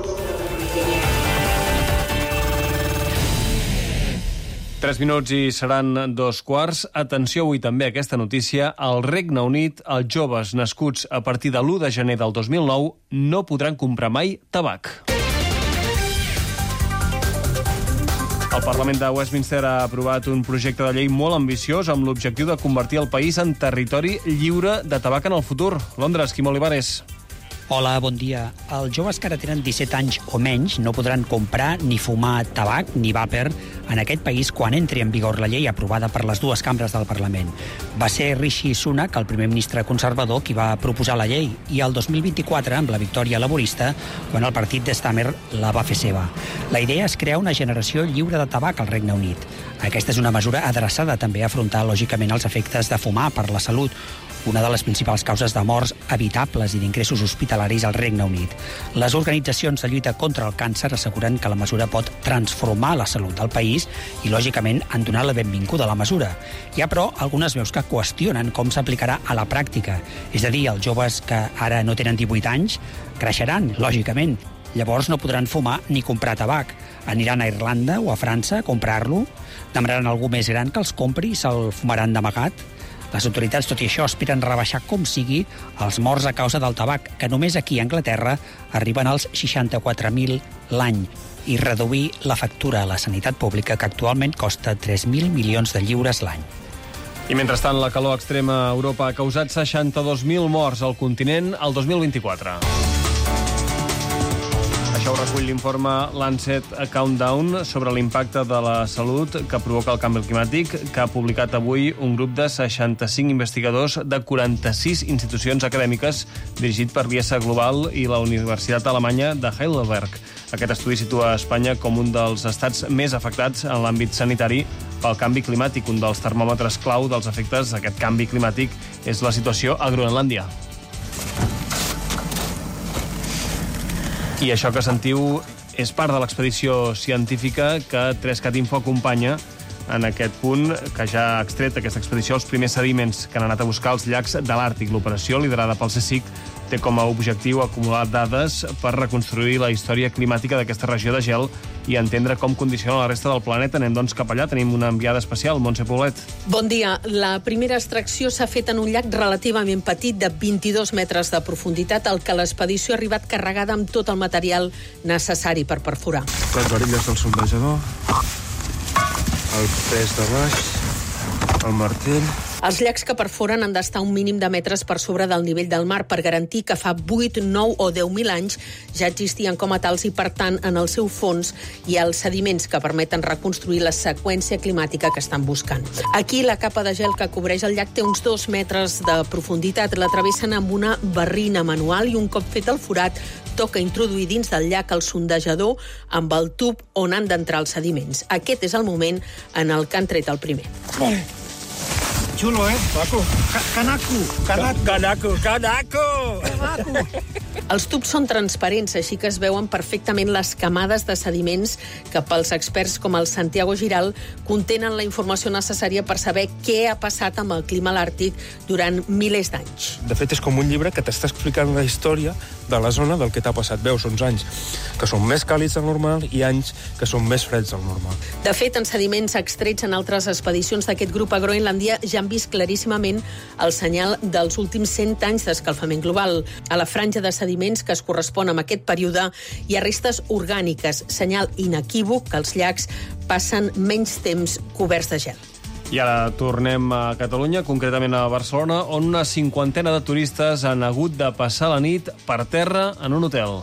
Tres minuts i seran dos quarts. Atenció avui també a aquesta notícia. Al Regne Unit, els joves nascuts a partir de l'u de gener del dos mil nou no podran comprar mai tabac. El Parlament de Westminster ha aprovat un projecte de llei molt ambiciós amb l'objectiu de convertir el país en territori lliure de tabac en el futur. Londres, Quim Olivares. Hola, bon dia. Els joves que ara tenen disset anys o menys no podran comprar ni fumar tabac ni vàper en aquest país quan entri en vigor la llei aprovada per les dues cambres del Parlament. Va ser Rishi Sunak, el primer ministre conservador, qui va proposar la llei, i el dos mil vint-i-quatre, amb la victòria laborista, quan el partit de Stammer la va fer seva. La idea és crear una generació lliure de tabac al Regne Unit. Aquesta és una mesura adreçada també a afrontar, lògicament, els efectes de fumar per la salut, una de les principals causes de morts evitables i d'ingressos hospitalaris al Regne Unit. Les organitzacions de lluita contra el càncer asseguren que la mesura pot transformar la salut del país i, lògicament, han donat la benvinguda a la mesura. Hi ha, però, algunes veus que qüestionen com s'aplicarà a la pràctica. És a dir, els joves que ara no tenen divuit anys creixeran, lògicament. Llavors no podran fumar ni comprar tabac. Aniran a Irlanda o a França a comprar-lo, demanaran algú més gran que els compri i se'l fumaran d'amagat. Les autoritats, tot i això, aspiren a rebaixar com sigui els morts a causa del tabac, que només aquí a Anglaterra arriben als seixanta-quatre mil l'any, i reduir la factura a la sanitat pública, que actualment costa tres mil milions de lliures l'any. I mentrestant, la calor extrema a Europa ha causat seixanta-dos mil morts al continent el dos mil vint-i-quatre. Això ho recull l'informe Lancet Countdown sobre l'impacte de la salut que provoca el canvi climàtic, que ha publicat avui un grup de seixanta-cinc investigadors de quaranta-sis institucions acadèmiques dirigit per l'I S Global i la Universitat Alemanya de Heidelberg. Aquest estudi situa Espanya com un dels estats més afectats en l'àmbit sanitari pel canvi climàtic. Un dels termòmetres clau dels efectes d'aquest canvi climàtic és la situació a Groenlàndia. I això que sentiu és part de l'expedició científica que Trescat Info acompanya en aquest punt, que ja ha extret aquesta expedició els primers sediments que han anat a buscar als llacs de l'Àrtic. L'operació, liderada pel CSIC, té com a objectiu acumular dades per reconstruir la història climàtica d'aquesta regió de gel i entendre com condiciona la resta del planeta. Anem, doncs, cap allà. Tenim una enviada especial, Montse Poblet. Bon dia. La primera extracció s'ha fet en un llac relativament petit de vint-i-dos metres de profunditat, al que l'expedició ha arribat carregada amb tot el material necessari per perforar. Les varilles del sondejador, el pes de baix, el martell... Els llacs que perforen han d'estar un mínim de metres per sobre del nivell del mar per garantir que fa vuit, nou o deu mil anys ja existien com a tals i, per tant, en el seu fons hi ha els sediments que permeten reconstruir la seqüència climàtica que estan buscant. Aquí la capa de gel que cobreix el llac té uns dos metres de profunditat. La travessen amb una barrina manual i un cop fet el forat toca introduir dins del llac el sondejador amb el tub on han d'entrar els sediments. Aquest és el moment en el que han tret el primer. Xulo, eh? Paco. Canaco. Canaco. Canaco. Canaco. Canaco. Els tubs són transparents, així que es veuen perfectament les camades de sediments que pels experts com el Santiago Giral contenen la informació necessària per saber què ha passat amb el clima a l'Àrtic durant milers d'anys. De fet, és com un llibre que t'està explicant la història de la zona del que t'ha passat. Veus uns anys que són més càlids del normal i anys que són més freds del normal. De fet, en sediments extrets en altres expedicions d'aquest grup a Groenlàndia ja han vist claríssimament el senyal dels últims cent anys d'escalfament global. A la franja de sediments que es correspon amb aquest període hi ha restes orgàniques, senyal inequívoc que els llacs passen menys temps coberts de gel. I ara tornem a Catalunya, concretament a Barcelona, on una cinquantena de turistes han hagut de passar la nit per terra en un hotel.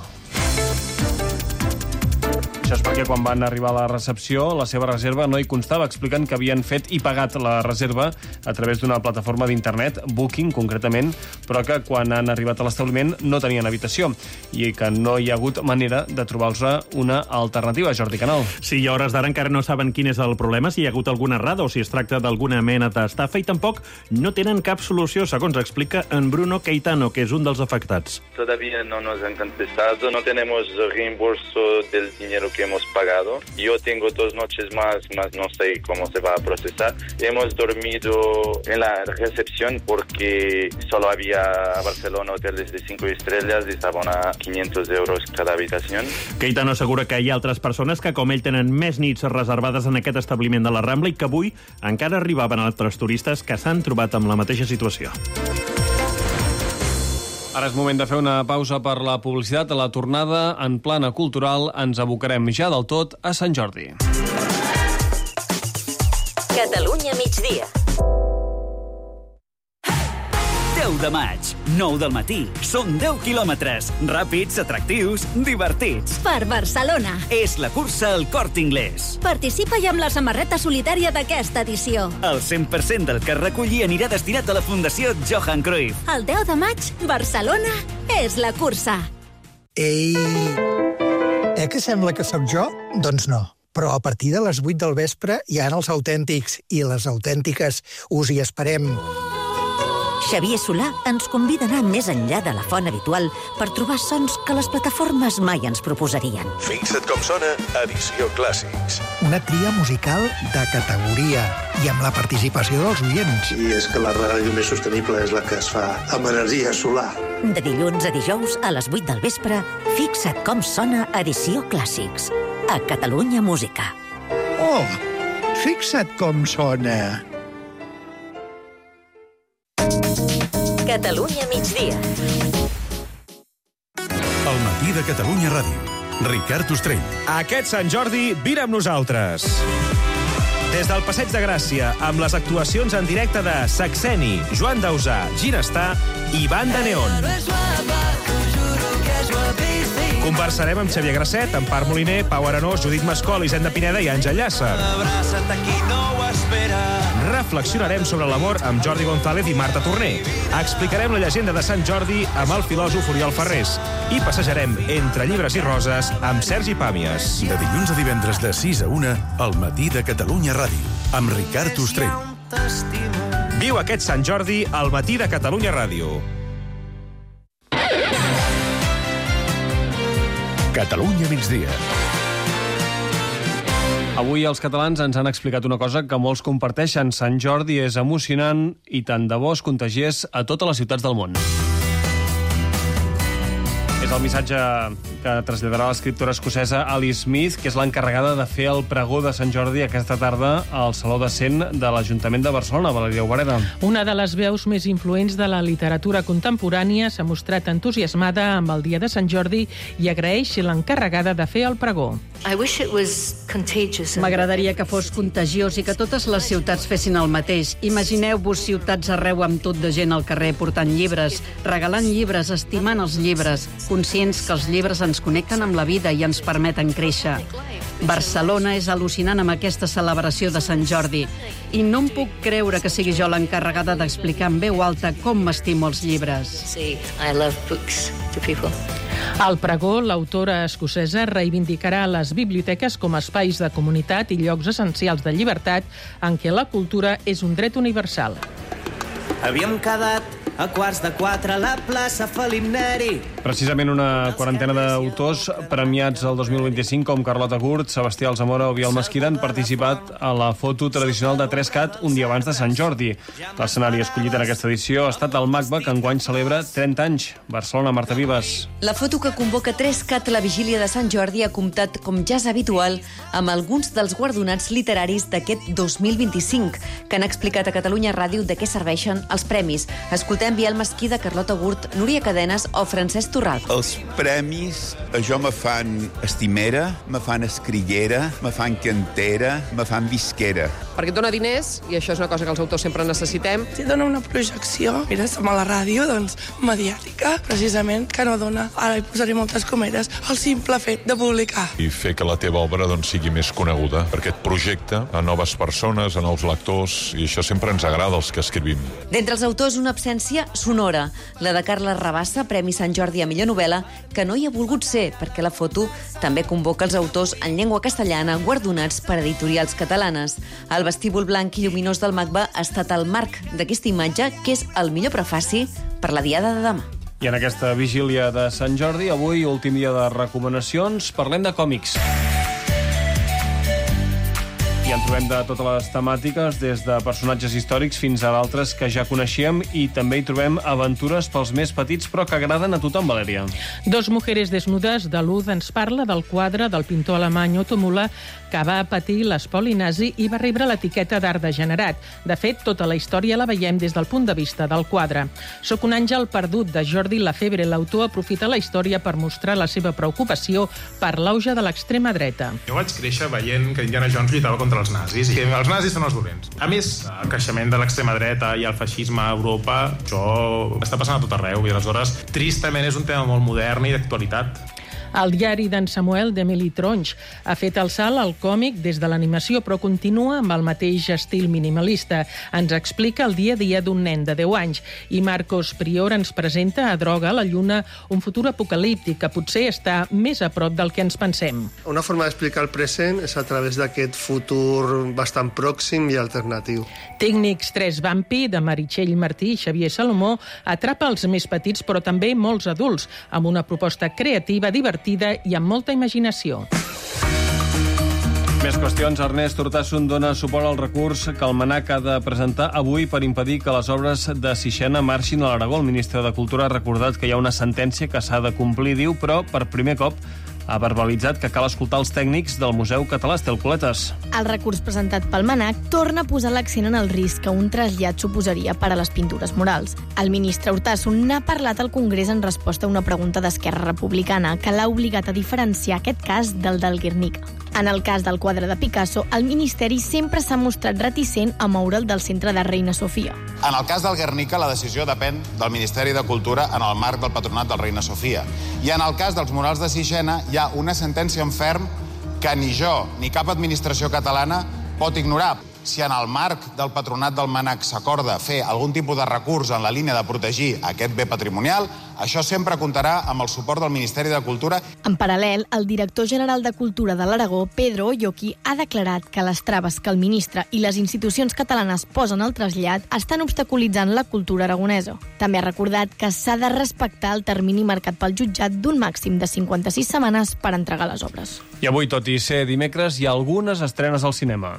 Això és perquè quan van arribar a la recepció, la seva reserva no hi constava, explicant que havien fet i pagat la reserva a través d'una plataforma d'internet, Booking concretament, però que quan han arribat a l'establiment no tenien habitació i que no hi ha hagut manera de trobar-los una alternativa. Jordi Canal. Sí, i a hores d'ara encara no saben quin és el problema, si hi ha hagut alguna errada o si es tracta d'alguna mena d'estafa, i tampoc no tenen cap solució, segons explica en Bruno Caetano, que és un dels afectats. Todavía no nos han contestado, no tenemos reembolso del dinero que hemos pagado. Yo tengo dos noches más, más no sé cómo se va a procesar. Hemos dormido en la recepción porque solo había a Barcelona hoteles de cinco estrellas y estaban a quinientos euros cada habitación. Caetano assegura que hi ha altres persones que, com ell, tenen més nits reservades en aquest establiment de la Rambla i que avui encara arribaven altres turistes que s'han trobat amb la mateixa situació. Ara és moment de fer una pausa per la publicitat. A la tornada, en plana cultural, ens abocarem ja del tot a Sant Jordi. Catalunya migdia. deu de maig, nou del matí. Són deu quilòmetres. Ràpids, atractius, divertits. Per Barcelona. És la cursa al Corte Inglés. Participa-hi amb la samarreta solitària d'aquesta edició. El cent per cent del que es reculli anirà destinat a la Fundació Johan Cruyff. El deu de maig, Barcelona és la cursa. Ei, eh que sembla que sóc jo? Doncs no. Però a partir de les vuit del vespre hi ha els autèntics i les autèntiques. Us hi esperem. Xavier Solà ens convida a anar més enllà de la font habitual per trobar sons que les plataformes mai ens proposarien. Fixa't com sona, edició Clàssics. Una tria musical de categoria i amb la participació dels oients. I és que la ràdio més sostenible és la que es fa amb energia solar. De dilluns a dijous a les vuit del vespre, fixa't com sona edició Clàssics. A Catalunya Música. Oh, fixa't com sona. Catalunya migdia. El matí de Catalunya Ràdio. Ricard Ostrell. Aquest Sant Jordi, vine amb nosaltres. Des del Passeig de Gràcia, amb les actuacions en directe de Saxeni, Joan Dausà, Ginestar i Banda Neon. Conversarem amb Xavier Grasset, Empar Moliner, Pau Arenós, Judit Mascol, Hisenda Pineda i Àngel Llàcer. Reflexionarem sobre l'amor amb Jordi González i Marta Torner. Explicarem la llegenda de Sant Jordi amb el filòsof Oriol Ferrés. I passejarem entre llibres i roses amb Sergi Pàmies. De dilluns a divendres de sis a una, al matí de Catalunya Ràdio, amb Ricard Ostrell. Viu aquest Sant Jordi al matí de Catalunya Ràdio. Catalunya migdia. Avui els catalans ens han explicat una cosa que molts comparteixen. Sant Jordi és emocionant i tant de bo es contagiés a totes les ciutats del món. És el missatge que traslladarà l'escriptora escocesa Alice Smith, que és l'encarregada de fer el pregó de Sant Jordi aquesta tarda al Saló de Cent de l'Ajuntament de Barcelona. Valeria Obareda. Una de les veus més influents de la literatura contemporània s'ha mostrat entusiasmada amb el dia de Sant Jordi i agraeix ser l'encarregada de fer el pregó. M'agradaria que fos contagiós i que totes les ciutats fessin el mateix. Imagineu-vos ciutats arreu amb tot de gent al carrer portant llibres, regalant llibres, estimant els llibres, conscients que els llibres ens connecten amb la vida i ens permeten créixer. Barcelona és al·lucinant amb aquesta celebració de Sant Jordi i no em puc creure que sigui jo l'encarregada d'explicar en veu alta com m'estimo els llibres. Al pregó, l'autora escocesa reivindicarà les biblioteques com a espais de comunitat i llocs essencials de llibertat en què la cultura és un dret universal. Havíem quedat a quarts de quatre a la plaça Felip Neri. Precisament una quarantena d'autors premiats el dos mil vint-i-cinc, com Carlota Gurt, Sebastià Alsamora o Biel Mesquida, han participat a la foto tradicional de tres cat un dia abans de Sant Jordi. L'escenari escollit en aquesta edició ha estat el MACBA, que enguany celebra trenta anys. Barcelona, Marta Vives. La foto que convoca tres cat a la vigília de Sant Jordi ha comptat, com ja és habitual, amb alguns dels guardonats literaris d'aquest dos mil vint-i-cinc, que han explicat a Catalunya Ràdio de què serveixen els premis. Escoltem Biel Mesquida, Carlota Gurt, Núria Cadenes o Francesc Torral. Els premis a jo me fan estimera, me fan escrillera, me fan cantera, me fan visquera. Perquè et dona diners, i això és una cosa que els autors sempre necessitem. Si dona una projecció, mira, som a la ràdio, doncs, mediàtica, precisament, que no dona, ara hi posaré moltes cometes, el simple fet de publicar. I fer que la teva obra doncs, sigui més coneguda, perquè et projecta a noves persones, a nous lectors, i això sempre ens agrada als que escrivim. D'entre els autors, una absència sonora, la de Carles Rabassa, Premi Sant Jordi a millor novel·la, que no hi ha volgut ser, perquè la foto també convoca els autors en llengua castellana guardonats per editorials catalanes. El vestíbul blanc i lluminós del MACBA ha estat el marc d'aquesta imatge, que és el millor prefaci per la diada de demà. I en aquesta vigília de Sant Jordi, avui, últim dia de recomanacions, parlem de còmics. I en trobem de totes les temàtiques, des de personatges històrics fins a d'altres que ja coneixíem, i també hi trobem aventures pels més petits, però que agraden a tothom, Valèria. Dos mujeres desnudes de Luz ens parla del quadre del pintor alemany Otto Müller, que va patir l'espoli nazi i va rebre l'etiqueta d'art degenerat. De fet, tota la història la veiem des del punt de vista del quadre. Soc un àngel perdut, de Jordi Lafebre. L'autor aprofita la història per mostrar la seva preocupació per l'auge de l'extrema dreta. Jo vaig créixer veient que Indiana Jones lluitava contra els nazis, i els nazis són els dolents. A més, el creixement de l'extrema dreta i el feixisme a Europa, això està passant a tot arreu, i aleshores, tristament, és un tema molt modern i d'actualitat. El diari d'en Samuel, d'Emily Tronch, ha fet el salt al còmic des de l'animació, però continua amb el mateix estil minimalista. Ens explica el dia a dia d'un nen de deu anys. I Marcos Prior ens presenta a Droga a la Lluna un futur apocalíptic que potser està més a prop del que ens pensem. Una forma d'explicar el present és a través d'aquest futur bastant pròxim i alternatiu. Tècnics tres Vampi, de Meritxell Martí i Xavier Salomó, atrapa els més petits, però també molts adults, amb una proposta creativa, divertida i amb molta imaginació. Més qüestions. Ernest Urtasun dona suport al recurs que el MNAC ha de presentar avui per impedir que les obres de Sixena marxin a l'Aragó. El ministre de Cultura ha recordat que hi ha una sentència que s'ha de complir, diu, però per primer cop ha verbalitzat que cal escoltar els tècnics del Museu Català. Estel Coletes. El recurs presentat pel MNAC torna a posar l'accent en el risc que un trasllat suposaria per a les pintures murals. El ministre Urtasun n'ha parlat al Congrés en resposta a una pregunta d'Esquerra Republicana que l'ha obligat a diferenciar aquest cas del del Guernica. En el cas del quadre de Picasso, el Ministeri sempre s'ha mostrat reticent a moure'l del centre de Reina Sofia. En el cas del Guernica, la decisió depèn del Ministeri de Cultura en el marc del patronat del Reina Sofia. I en el cas dels murals de Sixena, hi ha una sentència en ferm que ni jo ni cap administració catalana pot ignorar. si en el marc del Patronat del Mnac s'acorda fer algun tipus de recurs en la línia de protegir aquest bé patrimonial, això sempre comptarà amb el suport del Ministeri de Cultura. En paral·lel, el director general de Cultura de l'Aragó, Pedro Oyoki, ha declarat que les traves que el ministre i les institucions catalanes posen al trasllat estan obstaculitzant la cultura aragonesa. També ha recordat que s'ha de respectar el termini marcat pel jutjat d'un màxim de cinquanta-sis setmanes per entregar les obres. I avui, tot i ser dimecres, hi ha algunes estrenes al cinema.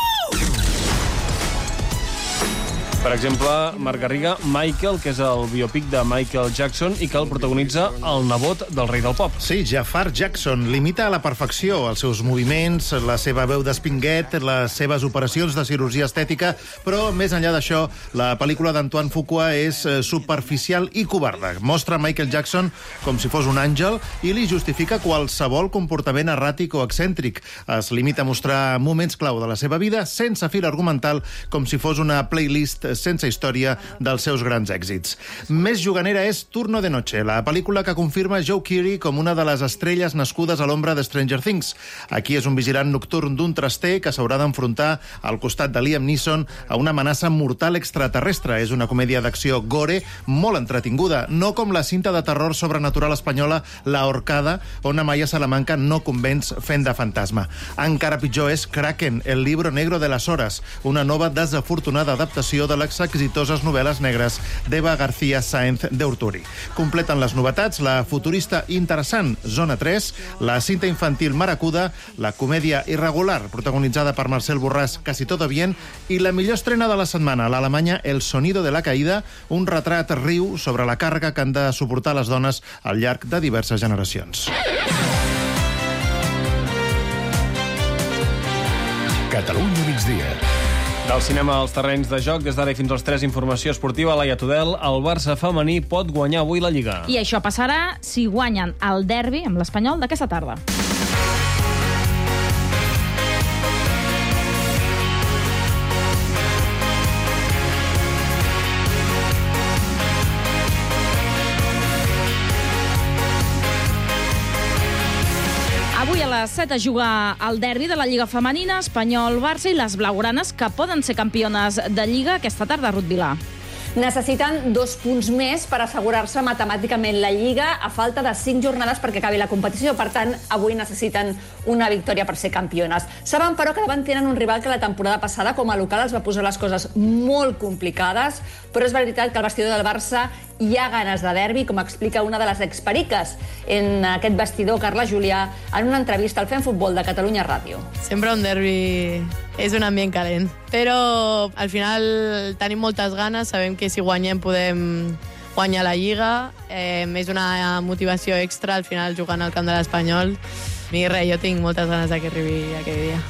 Per exemple, Marc Garriga, Michael, que és el biopic de Michael Jackson i que el protagonitza el nebot del rei del pop. Sí, Jafar Jackson limita a la perfecció els seus moviments, la seva veu d'espinguet, les seves operacions de cirurgia estètica, però més enllà d'això, la pel·lícula d'Antoine Fuqua és superficial i covarda. Mostra Michael Jackson com si fos un àngel i li justifica qualsevol comportament erràtic o excèntric. Es limita a mostrar moments clau de la seva vida sense fil argumental, com si fos una playlist sense història dels seus grans èxits. Més juganera és Turno de Noche, la pel·lícula que confirma Joe Keery com una de les estrelles nascudes a l'ombra de Stranger Things. Aquí és un vigilant nocturn d'un traster que s'haurà d'enfrontar al costat de Liam Neeson a una amenaça mortal extraterrestre. És una comèdia d'acció gore molt entretinguda, no com la cinta de terror sobrenatural espanyola La Horcada, on Amaya Salamanca no convenç fent de fantasma. Encara pitjor és Kraken, el libro negro de las horas, una nova desafortunada adaptació de les exitoses novel·les negres d'Eva García Sáenz de Urturi. Completen les novetats la futurista interessant Zona tres, la cinta infantil Maracuda, la comèdia irregular protagonitzada per Marcel Borràs, Casi todo bien, i la millor estrena de la setmana, l'alemanya El sonido de la caída, un retrat riu sobre la càrrega que han de suportar les dones al llarg de diverses generacions. Catalunya migdia. Del cinema als terrenys de joc, des d'ara i fins als tres, informació esportiva. Laia Tudel, el Barça femení pot guanyar avui la Lliga. I això passarà si guanyen el derbi amb l'Espanyol d'aquesta tarda. Avui a les set es juga el derbi de la Lliga Femenina, Espanyol-Barça i les blaugranes, que poden ser campiones de Lliga aquesta tarda, Ruth Vilà. Necessiten dos punts més per assegurar-se matemàticament la Lliga a falta de cinc jornades perquè acabi la competició. Per tant, avui necessiten una victòria per ser campiones. Saben, però, que davant tenen un rival que la temporada passada, com a local, els va posar les coses molt complicades, però és veritat que al vestidor del Barça hi ha ganes de derbi, com explica una de les experiques en aquest vestidor, Carla Julià, en una entrevista al Fem Futbol de Catalunya Ràdio. Sempre un derbi és un ambient calent, però al final tenim moltes ganes, sabem que si guanyem podem guanyar la Lliga, eh, és una motivació extra al final jugant al camp de l'Espanyol, i res, jo tinc moltes ganes que arribi aquell dia.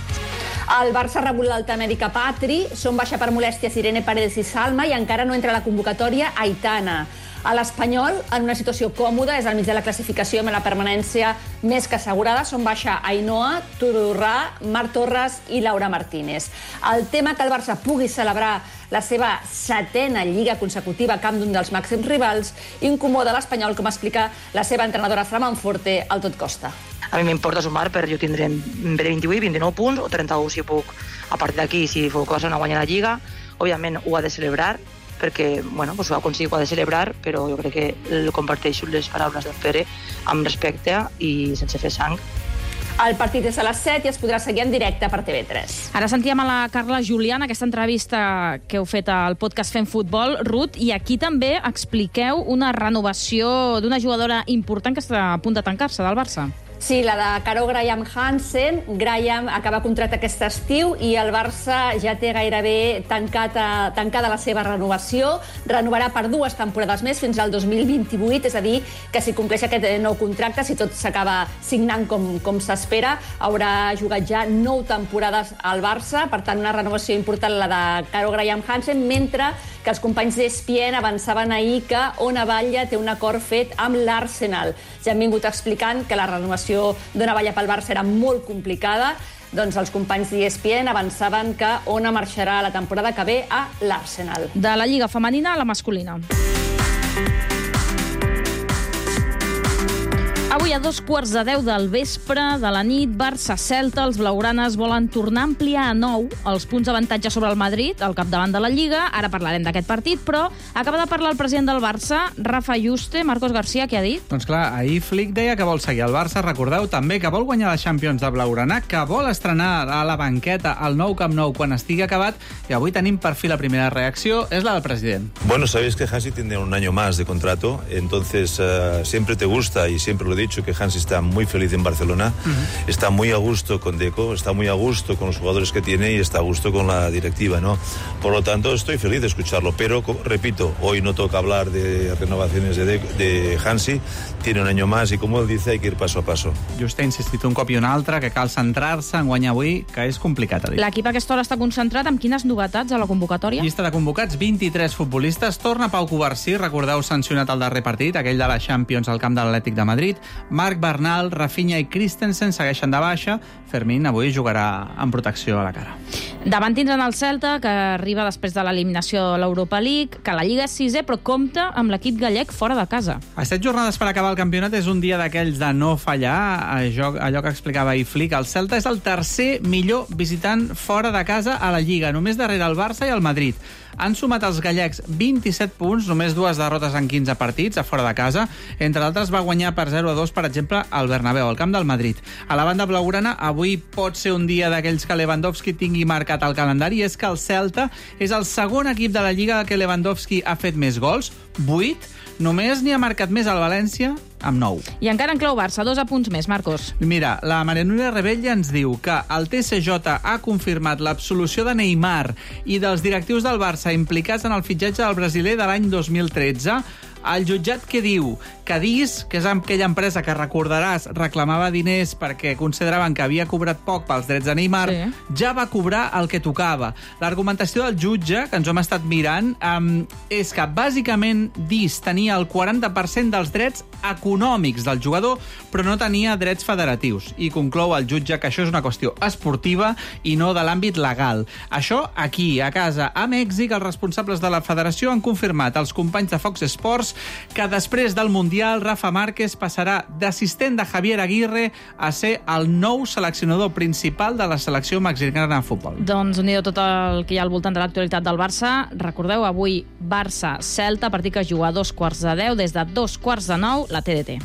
El Barça ha rebut l'alta mèdica Patri, són baixa per molèsties Irene Paredes i Salma i encara no entra a la convocatòria Aitana. A l'Espanyol, en una situació còmoda, és al mig de la classificació amb la permanència més que assegurada, són baixa Ainhoa, Tururrà, Marc Torres i Laura Martínez. El tema que el Barça pugui celebrar la seva setena lliga consecutiva a camp d'un dels màxims rivals incomoda l'Espanyol, com explica la seva entrenadora Fra Manforte al Tot Costa. A mi m'importa sumar, però jo tindré vint-i-vuit, vint-i-nou punts o trenta-u si puc. A partir d'aquí, si fos cosa no guanyar la Lliga, òbviament ho ha de celebrar, perquè bueno, pues ho ha aconseguit, ho ha de celebrar, però jo crec que comparteixo les paraules del Pere amb respecte i sense fer sang. El partit és a les set i es podrà seguir en directe per T V tres. Ara sentíem a la Carla Julià en aquesta entrevista que heu fet al podcast Fem Futbol, Ruth, i aquí també expliqueu una renovació d'una jugadora important que està a punt de tancar-se del Barça. Sí, la de Caro Graham Hansen. Graham acaba contracte aquest estiu i el Barça ja té gairebé tancat, tancada la seva renovació. Renovarà per dues temporades més fins al dos mil vint-i-vuit, és a dir, que si compleix aquest nou contracte, si tot s'acaba signant com, com s'espera, haurà jugat ja nou temporades al Barça. Per tant, una renovació important, la de Caro Graham Hansen, mentre que els companys d'E S P N avançaven ahir que Ona Batlle té un acord fet amb l'Arsenal. Ja han vingut explicant que la renovació d'Ona Batlle pel Barça era molt complicada. Doncs els companys d'E S P N avançaven que Ona marxarà la temporada que ve a l'Arsenal. De la Lliga femenina a la masculina. Avui a dos quarts de deu del vespre de la nit, Barça-Celta, els blaugranes volen tornar a ampliar a nou els punts d'avantatge sobre el Madrid, al capdavant de la Lliga. Ara parlarem d'aquest partit, però acaba de parlar el president del Barça, Rafa Yuste. Marcos García, què ha dit? Doncs clar, ahir Flick deia que vol seguir al Barça. Recordeu també que vol guanyar la Champions de blaugrana, que vol estrenar a la banqueta el nou Camp Nou quan estigui acabat, i avui tenim per fi la primera reacció, és la del president. Bueno, sabéis que Hansi tiene un año más de contrato, entonces uh, siempre te gusta, y siempre lo he dicho, que Hansi está muy feliz en Barcelona, uh-huh. está muy a gusto con Deco, está muy a gusto con los jugadores que tiene y está a gusto con la directiva, ¿no? Por lo tanto, estoy feliz de escucharlo, pero, repito, hoy no toca hablar de renovaciones de, de, de Hansi, tiene un año más y, como él dice, hay que ir paso a paso. Just he insistit un cop i un altre que cal centrar-se en guanyar avui, que és complicat, ha dit. L'equip a aquesta hora està concentrat amb quines novetats a la convocatòria? Llista de convocats, vint-i-tres futbolistes. Torna Pau Covarsí, recordeu, sancionat al darrer partit, aquell de la Champions al camp de l'Atlètic de Madrid. Marc Bernal, Rafinha i Christensen segueixen de baixa. Fermín avui jugarà amb protecció a la cara. Davant tindran el Celta, que arriba després de l'eliminació de l'Europa League, que la Lliga és sisè, però compta amb l'equip gallec fora de casa. A set jornades per acabar el campionat és un dia d'aquells de no fallar. Allò, allò que explicava ahir Flick, el Celta és el tercer millor visitant fora de casa a la Lliga, només darrere el Barça i el Madrid. Han sumat els gallecs vint-i-set punts, només dues derrotes en quinze partits a fora de casa. Entre d'altres, va guanyar per zero a dos, per exemple, al Bernabéu, al camp del Madrid. A la banda blaugrana, avui pot ser un dia d'aquells que Lewandowski tingui marcat al calendari, i és que el Celta és el segon equip de la Lliga que Lewandowski ha fet més gols, vuit. Només n'hi ha marcat més al València, amb nou. I encara en clau Barça, dos apunts més, Marcos. Mira, la Maria Núria Rebella ens diu que el T C J ha confirmat l'absolució de Neymar i dels directius del Barça implicats en el fitxatge del brasiler de l'any dos mil tretze. El jutjat que diu que Cadiz, que és aquella empresa que, recordaràs, reclamava diners perquè consideraven que havia cobrat poc pels drets de Neymar, sí. ja va cobrar el que tocava. L'argumentació del jutge, que ens hem estat mirant, um, és que bàsicament Diz tenia el quaranta per cent dels drets econòmics del jugador, però no tenia drets federatius. I conclou el jutge que això és una qüestió esportiva i no de l'àmbit legal. Això aquí, a casa, a Mèxic, els responsables de la federació han confirmat als companys de Fox Sports que després del Mundial Rafa Márquez passarà d'assistent de Javier Aguirre a ser el nou seleccionador principal de la selecció mexicana de futbol. Doncs unido tot el que hi ha al voltant de l'actualitat del Barça. Recordeu, avui Barça-Celta, partit que es juga a dos quarts de deu, des de dos quarts de nou, la T D T.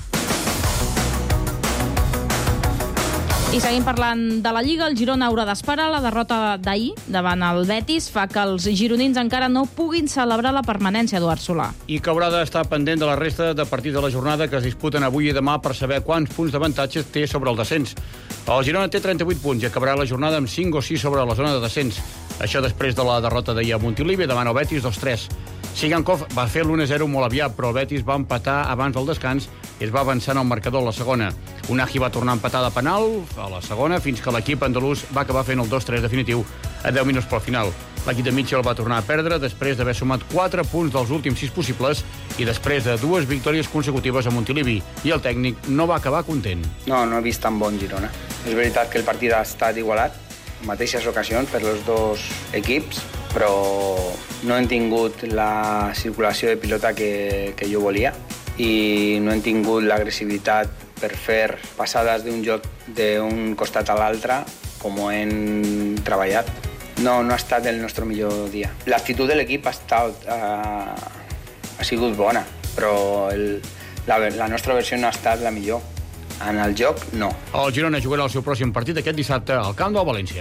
I seguim parlant de la Lliga. El Girona haurà d'esperar. La derrota d'ahir davant el Betis fa que els gironins encara no puguin celebrar la permanència d'Eduard Solà. I que haurà d'estar pendent de la resta de partits de la jornada que es disputen avui i demà per saber quants punts d'avantatge té sobre el descens. El Girona té trenta-vuit punts i acabarà la jornada amb cinc o sis sobre la zona de descens. Això després de la derrota d'ahir a Montilivi davant el Betis dos tres. Sigankov va fer l'u a zero molt aviat, però el Betis va empatar abans del descans i es va avançar en el marcador a la segona. Unagi va tornar a empatar de penal a la segona, fins que l'equip andalús va acabar fent el dos tres definitiu a deu minuts pel final. L'equip de Mitchell va tornar a perdre després d'haver sumat quatre punts dels últims sis possibles i després de dues victòries consecutives a Montilivi, i el tècnic no va acabar content. No, no he vist tan bon Girona. És veritat que el partit ha estat igualat, mateixes ocasions per els dos equips, però no hem tingut la circulació de pilota que, que jo volia i no hem tingut l'agressivitat per fer passades d'un joc d'un costat a l'altre com ho hem treballat. No, no ha estat el nostre millor dia. L'actitud de l'equip ha estat uh, ha sigut bona, però el, la, la nostra versió no ha estat la millor. En el joc, no. El Girona jugarà el seu pròxim partit aquest dissabte al camp del València.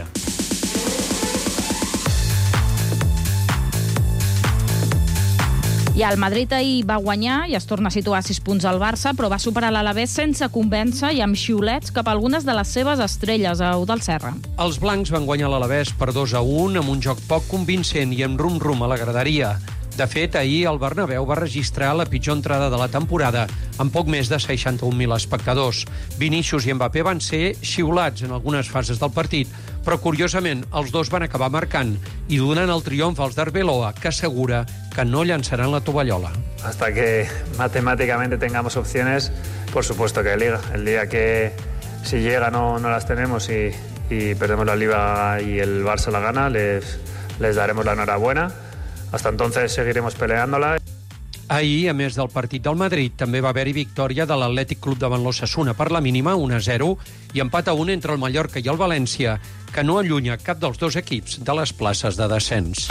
I el Madrid ahir va guanyar i es torna a situar a sis punts al Barça, però va superar l'Alavés sense convèncer i amb xiulets cap a algunes de les seves estrelles, a Eudald Serra. Els blancs van guanyar l'Alavés per dos a un amb un joc poc convincent i amb rum-rum a la graderia. De fet, ahir el Bernabéu va registrar la pitjor entrada de la temporada, amb poc més de seixanta-un mil espectadors. Vinícius i Mbappé van ser xiulats en algunes fases del partit, però curiosament els dos van acabar marcant i donant el triomf als d'Arbeloa, que assegura que no llançaran la tovallola. Hasta que matemáticamente tengamos opciones, por supuesto que Liga. El día que si llega no, no las tenemos y, y perdemos la Liga y el Barça la gana, les, les daremos la enhorabuena. Hasta entonces seguiremos peleándola. Ahir, a més del partit del Madrid, també va haver-hi victòria de l'Atlètic Club davant l'Osasuna per la mínima, un a zero, i empat a un entre el Mallorca i el València, que no allunya cap dels dos equips de les places de descens.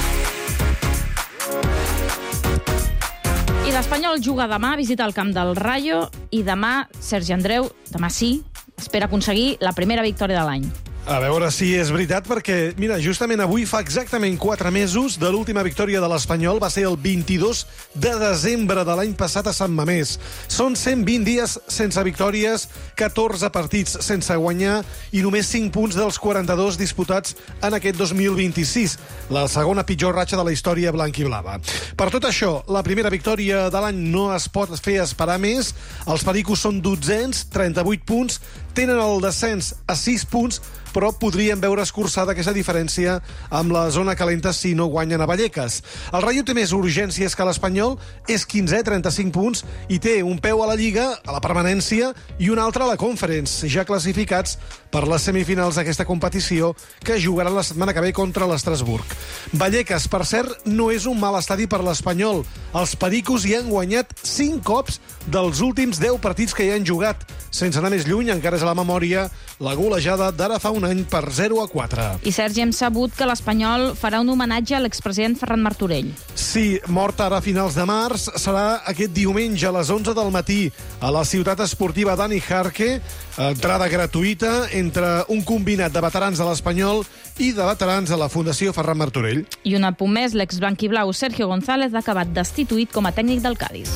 I l'Espanyol juga demà, visita el camp del Rayo, i demà, Sergi Andreu, demà sí, espera aconseguir la primera victòria de l'any. A veure si és veritat, perquè, mira, justament avui fa exactament quatre mesos de l'última victòria de l'Espanyol, va ser el vint-i-dos de desembre de l'any passat a Sant Mamés. Són cent vint dies sense victòries, catorze partits sense guanyar i només cinc punts dels quaranta-dos disputats en aquest dos mil vint-i-sis, la segona pitjor ratxa de la història blanquiblava. Per tot això, la primera victòria de l'any no es pot fer esperar més. Els pericos són dotzens, trenta-vuit punts, tenen el descens a sis punts, però podrien veure escurçada aquesta diferència amb la zona calenta si no guanyen a Vallecas. El Rayo té més urgències que l'Espanyol, és quinzè, trenta-cinc punts, i té un peu a la Lliga, a la permanència, i un altre a la Conference, ja classificats per les semifinals d'aquesta competició, que jugaran la setmana que ve contra l'Estrasburg. Vallecas, per cert, no és un mal estadi per l'Espanyol. Els pericos hi han guanyat cinc cops dels últims deu partits que hi han jugat. Sense anar més lluny, encara és a la memòria la golejada d'ara fa un any per zero a quatre. I, Sergi, hem sabut que l'Espanyol farà un homenatge a l'expresident Ferran Martorell. Sí, mort ara a finals de març, serà aquest diumenge a les onze del matí a la ciutat esportiva Dani Jarque, entrada gratuïta entre un combinat de veterans de l'Espanyol i de veterans de la Fundació Ferran Martorell. I un apunt més, l'exblanquiblau Sergio González ha acabat destituït com a tècnic del Cádiz.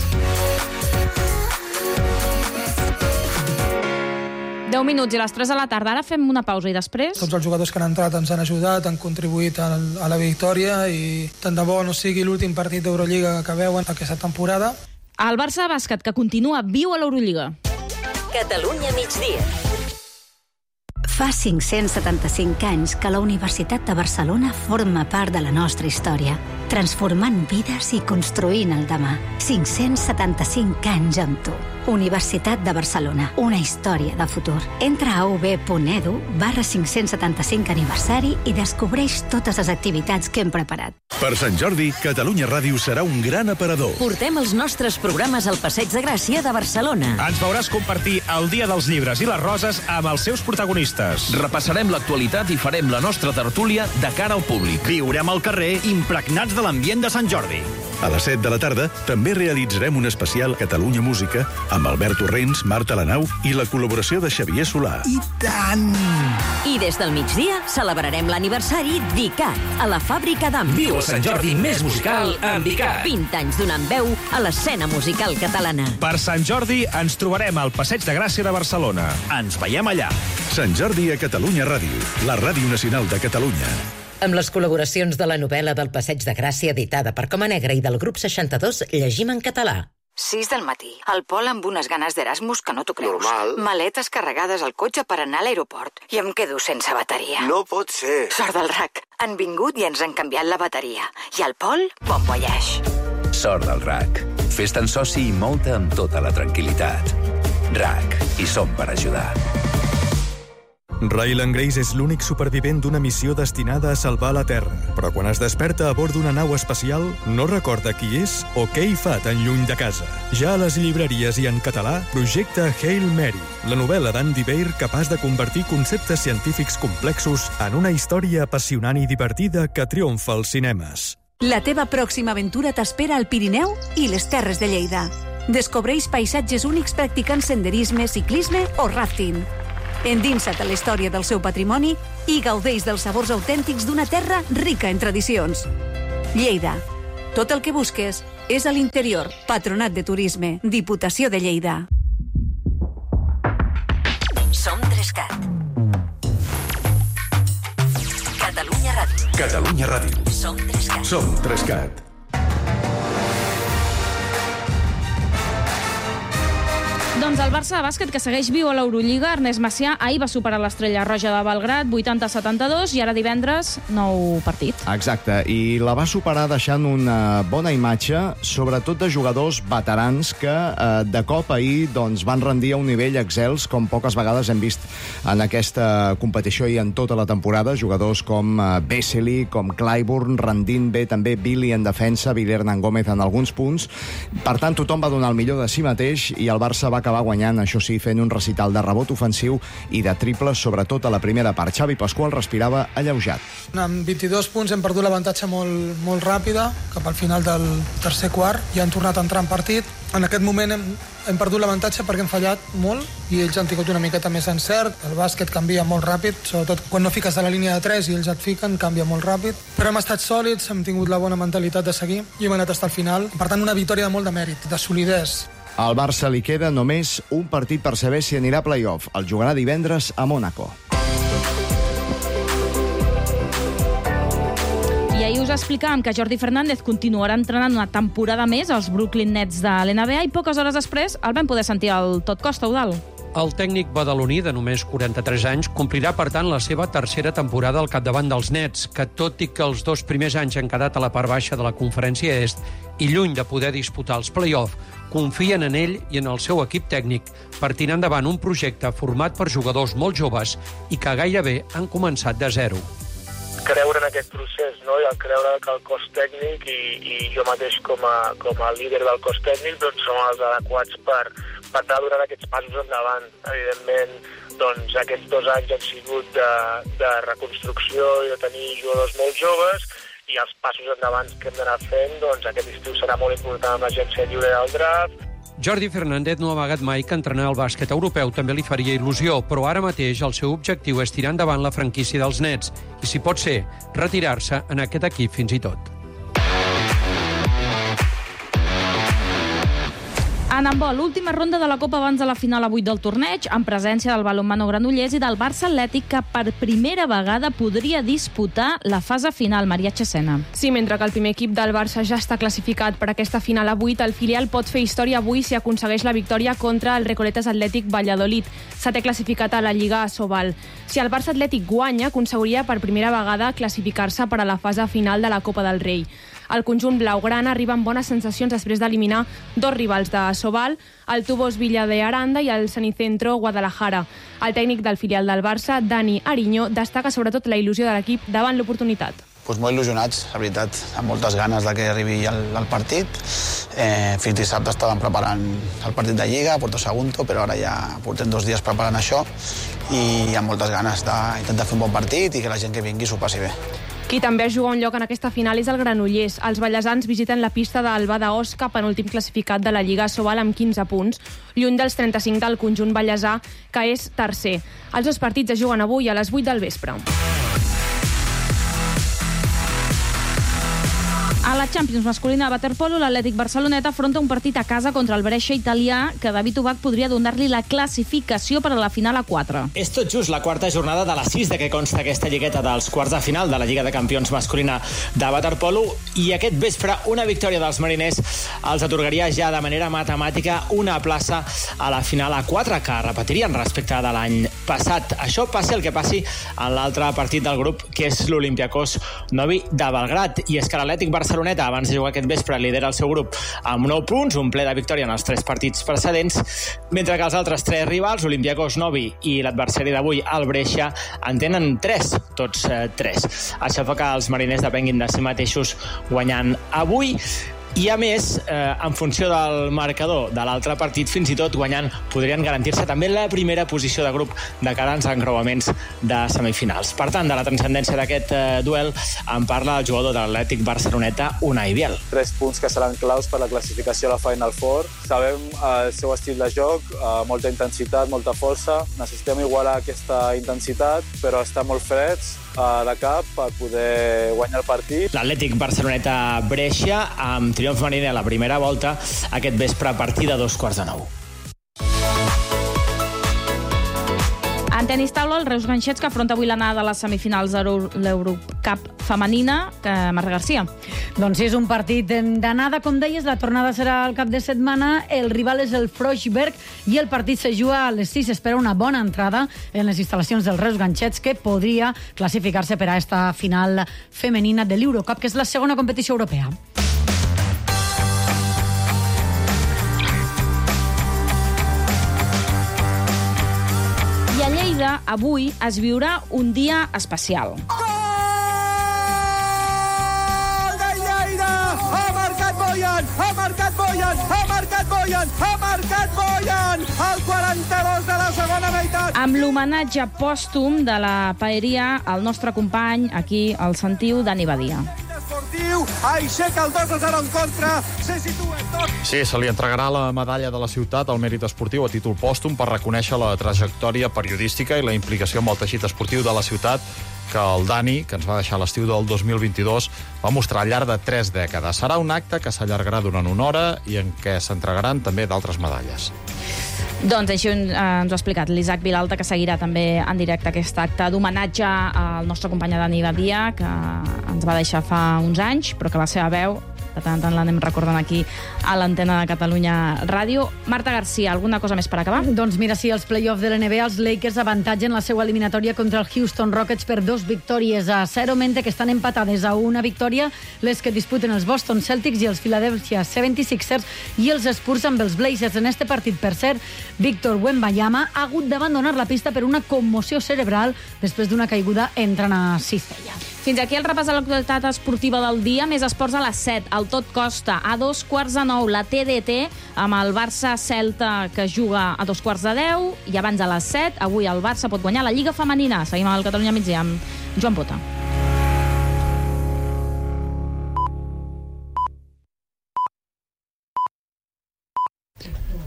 deu minuts i les tres de la tarda. Ara fem una pausa i després... Tots els jugadors que han entrat ens han ajudat, han contribuït a la victòria i tant de bo no sigui l'últim partit d'Eurolliga que veuen aquesta temporada. El Barça bàsquet, que continua viu a l'Eurolliga. Catalunya migdia. Fa cinc-cents setanta-cinc anys que la Universitat de Barcelona forma part de la nostra història, transformant vides i construint el demà. cinc-cents setanta-cinc anys amb tu. Universitat de Barcelona, una història de futur. Entra a u b punt e d u barra cinc-cents setanta-cinc aniversari i descobreix totes les activitats que hem preparat. Per Sant Jordi, Catalunya Ràdio serà un gran aparador. Portem els nostres programes al Passeig de Gràcia de Barcelona. Ens veuràs compartir el Dia dels Llibres i les Roses amb els seus protagonistes. Repassarem l'actualitat i farem la nostra tertúlia de cara al públic. Viurem al carrer impregnats de l'ambient de Sant Jordi. A les set de la tarda també realitzarem un especial Catalunya Música amb Albert Torrents, Marta Lanau i la col·laboració de Xavier Solà. I tant! I des del migdia celebrarem l'aniversari d'ICAT, a la fàbrica d'Am. Viu el Sant Jordi més musical amb ICAT. vint anys donant veu a l'escena musical catalana. Per Sant Jordi ens trobarem al Passeig de Gràcia de Barcelona. Ens veiem allà. Sant Jordi a Catalunya Ràdio, la ràdio nacional de Catalunya. Amb les col·laboracions de la novel·la del Passeig de Gràcia editada per Coma Negra i del grup seixanta-dos Llegim en català. sis del matí. El Pol amb unes ganes d'Erasmus que no t'ho creus. Normal. Maletes carregades al cotxe per anar a l'aeroport. I em quedo sense bateria. No pot ser. Sort del R A C. Han vingut i ens han canviat la bateria. I el Pol, bon voyage. Sort del R A C. Fes-te'n soci i mou-te amb tota la tranquil·litat. R A C. Hi som per ajudar. Ryland Grace és l'únic supervivent d'una missió destinada a salvar la Terra. Però quan es desperta a bord d'una nau espacial, no recorda qui és o què hi fa tan lluny de casa. Ja a les llibreries i en català, projecta Hail Mary, la novel·la d'Andy Weir capaç de convertir conceptes científics complexos en una història apassionant i divertida que triomfa als cinemes. La teva pròxima aventura t'espera al Pirineu i les Terres de Lleida. Descobreix paisatges únics practicant senderisme, ciclisme o rafting. Endinsa't a la història del seu patrimoni i gaudeix dels sabors autèntics d'una terra rica en tradicions. Lleida. Tot el que busques és a l'interior. Patronat de Turisme. Diputació de Lleida. Som Trescat. Catalunya Ràdio. Catalunya Ràdio. Som Trescat. Som Trescat. Doncs el Barça de bàsquet, que segueix viu a l'Eurolliga, Ernest Macià ahir va superar l'Estrella Roja de Belgrad, vuitanta a setanta-dos, i ara divendres, nou partit. Exacte, i la va superar deixant una bona imatge, sobretot de jugadors veterans que eh, de cop ahir doncs, van rendir a un nivell excels com poques vegades hem vist en aquesta competició i en tota la temporada. Jugadors com eh, Vesely, com Clyburn, rendint bé també Billy en defensa, Billy Hernán Gómez en alguns punts. Per tant, tothom va donar el millor de si mateix i el Barça va acabar guanyant, això sí, fent un recital de rebot ofensiu i de triples, sobretot a la primera part. Xavi Pascual respirava alleujat. Amb vint-i-dos punts hem perdut l'avantatge molt, molt ràpida, cap al final del tercer quart, i han tornat a entrar en partit. En aquest moment hem, hem perdut l'avantatge perquè hem fallat molt i ells han tingut una miqueta més encert. El bàsquet canvia molt ràpid, sobretot quan no fiques a la línia de tres i ells et fiquen, canvia molt ràpid. Però hem estat sòlids, hem tingut la bona mentalitat de seguir i hem anat fins al final. Per tant, una victòria de molt de mèrit, de solidesa. Al Barça li queda només un partit per saber si anirà a play-off. El jugarà divendres a Mònaco. I ahir us explicàvem que Jordi Fernández continuarà entrenant una temporada més als Brooklyn Nets de l'N B A i poques hores després el vam poder sentir al Tot Costa, Eudald. El tècnic badaloní, de només quaranta-tres anys, complirà, per tant, la seva tercera temporada al capdavant dels Nets, que, tot i que els dos primers anys han quedat a la part baixa de la conferència est i lluny de poder disputar els play-off, confien en ell i en el seu equip tècnic per tirar endavant un projecte format per jugadors molt joves i que gairebé han començat de zero. Creure en aquest procés, no? I el creure que el cos tècnic i, i jo mateix com a, com a líder del cos tècnic doncs, som els adequats per, per anar donant aquests passos endavant. Evidentment, doncs, aquests dos anys han sigut de, de reconstrucció i de tenir jugadors molt joves i els passos endavant que hem d'anar fent, doncs aquest estiu serà molt important amb l'agència lliure del draft. Jordi Fernández no ha amagat mai que entrenar el bàsquet europeu també li faria il·lusió, però ara mateix el seu objectiu és tirar endavant la franquícia dels Nets i, si pot ser, retirar-se en aquest equip fins i tot. En handbol, última ronda de la Copa abans de la final a vuit del torneig, en presència del balonmano Granollers i del Barça Atlètic, que per primera vegada podria disputar la fase final. Maria Chesena. Sí, mentre que el primer equip del Barça ja està classificat per aquesta final a vuit, el filial pot fer història avui si aconsegueix la victòria contra el Recoletas Atlètic Valladolid, setè classificat a la Lliga Asobal. Si el Barça Atlètic guanya, aconseguiria per primera vegada classificar-se per a la fase final de la Copa del Rei. El conjunt blaugrana arriba amb bones sensacions després d'eliminar dos rivals de Sobal, el Tubos Villa de Aranda i el Sanicentro Guadalajara. El tècnic del filial del Barça, Dani Ariño, destaca sobretot la il·lusió de l'equip davant l'oportunitat. Pues molt il·lusionats, la veritat, amb moltes ganes de que arribi el, el partit. Eh, fins dissabte estàvem preparant el partit de Lliga, Porto Sagunto, però ara ja portem dos dies preparant això i amb moltes ganes d'intentar fer un bon partit i que la gent que vingui s'ho passi bé. Qui també es juga un lloc en aquesta final és el Granollers. Els ballesans visiten la pista d'Albà d'Osca, penúltim classificat de la Lliga Sobal amb quinze punts, lluny dels trenta-cinc del conjunt ballesà, que és tercer. Els dos partits es juguen avui a les vuit del vespre. A la Champions masculina de waterpolo, l'Atlètic Barceloneta afronta un partit a casa contra el Brescia italià que David Ubach podria donar-li la classificació per a la final a quatre. És tot just la quarta jornada de les sis de què consta aquesta lligueta dels quarts de final de la Lliga de Campions masculina de waterpolo i aquest vespre una victòria dels mariners els atorgaria ja de manera matemàtica una plaça a la final a quatre que repetirien respecte de l'any passat. Això passi el que passi en l'altre partit del grup, que és l'Olympiacos Novi de Belgrad. I és que l'Atlètic Barceloneta, abans de jugar aquest vespre, lidera el seu grup amb nou punts, un ple de victòria en els tres partits precedents, mentre que els altres tres rivals, Olympiacos Novi i l'adversari d'avui, el Brescia, en tenen tres, tots eh, tres. Això fa que els mariners depenguin de si mateixos guanyant avui. I, a més, eh, en funció del marcador de l'altre partit, fins i tot guanyant, podrien garantir-se també la primera posició de grup de cara als encreuaments de semifinals. Per tant, de la transcendència d'aquest eh, duel en parla el jugador de l'Atlètic Barceloneta, Unai Biel. Tres punts que seran claus per la classificació a la Final Four. Sabem eh, el seu estil de joc, eh, molta intensitat, molta força. Necessitem igualar aquesta intensitat, però estar molt freds de cap per poder guanyar el partit. L'Atlètic Barceloneta Brescia amb triomf mariner a la primera volta aquest vespre a partir de dos quarts de nou. En tenis taula, el Reus Ganxets, que afronta avui l'anada a les semifinals de l'Eurocup femenina, que Marta Garcia. Doncs sí, és un partit d'anada, com deies, la tornada serà al cap de setmana, el rival és el Freuchberg i el partit se juga a les sis. Espera una bona entrada en les instal·lacions del Reus Ganxets, que podria classificar-se per a esta final femenina de l'Eurocup, que és la segona competició europea. I a Lleida, avui, es viurà un dia especial. Gol de Lleida! Ha marcat Boyan! Ha marcat Boyan! Ha marcat Boyan! Ha marcat Boyan! El quaranta-dos de la segona meitat! Amb l'homenatge pòstum de la paeria al nostre company, aquí, al Sentiu, Dani Badia. Aixeca el dos a zero en contra, se situa tot. Sí, se li entregarà la medalla de la ciutat al mèrit esportiu a títol pòstum per reconèixer la trajectòria periodística i la implicació amb el teixit esportiu de la ciutat que el Dani, que ens va deixar l'estiu del dos mil vint-i-dos, va mostrar al llarg de tres dècades. Serà un acte que s'allargarà durant una hora i en què s'entregaran també d'altres medalles. Doncs això eh, ens ho ha explicat l'Isaac Vilalta, que seguirà també en directe aquest acte d'homenatge al nostre company Dani Badia, que ens va deixar fa uns anys, però que la seva veu de tant en tant l'anem recordant aquí a l'antena de Catalunya Ràdio. Marta Garcia, alguna cosa més per acabar? Doncs mira, sí, els play-offs de l'N B A, els Lakers avantatgen la seva eliminatòria contra el Houston Rockets per dos victòries a zero, mentre que estan empatades a una victòria les que disputen els Boston Celtics i els Philadelphia setanta-sis ers i els Spurs amb els Blazers. En este partit, per cert, Víctor Wembanyama ha hagut d'abandonar la pista per una commoció cerebral després d'una caiguda entrant a Cistella. Fins aquí el repàs de l'actualitat esportiva del dia. Més esports a les set. El Tot Costa, a dos quarts de nou, la T D T, amb el Barça-Celta, que juga a dos quarts de deu, i abans a les set, avui el Barça pot guanyar la Lliga Femenina. Seguim al Catalunya Migdia amb Joan Pota.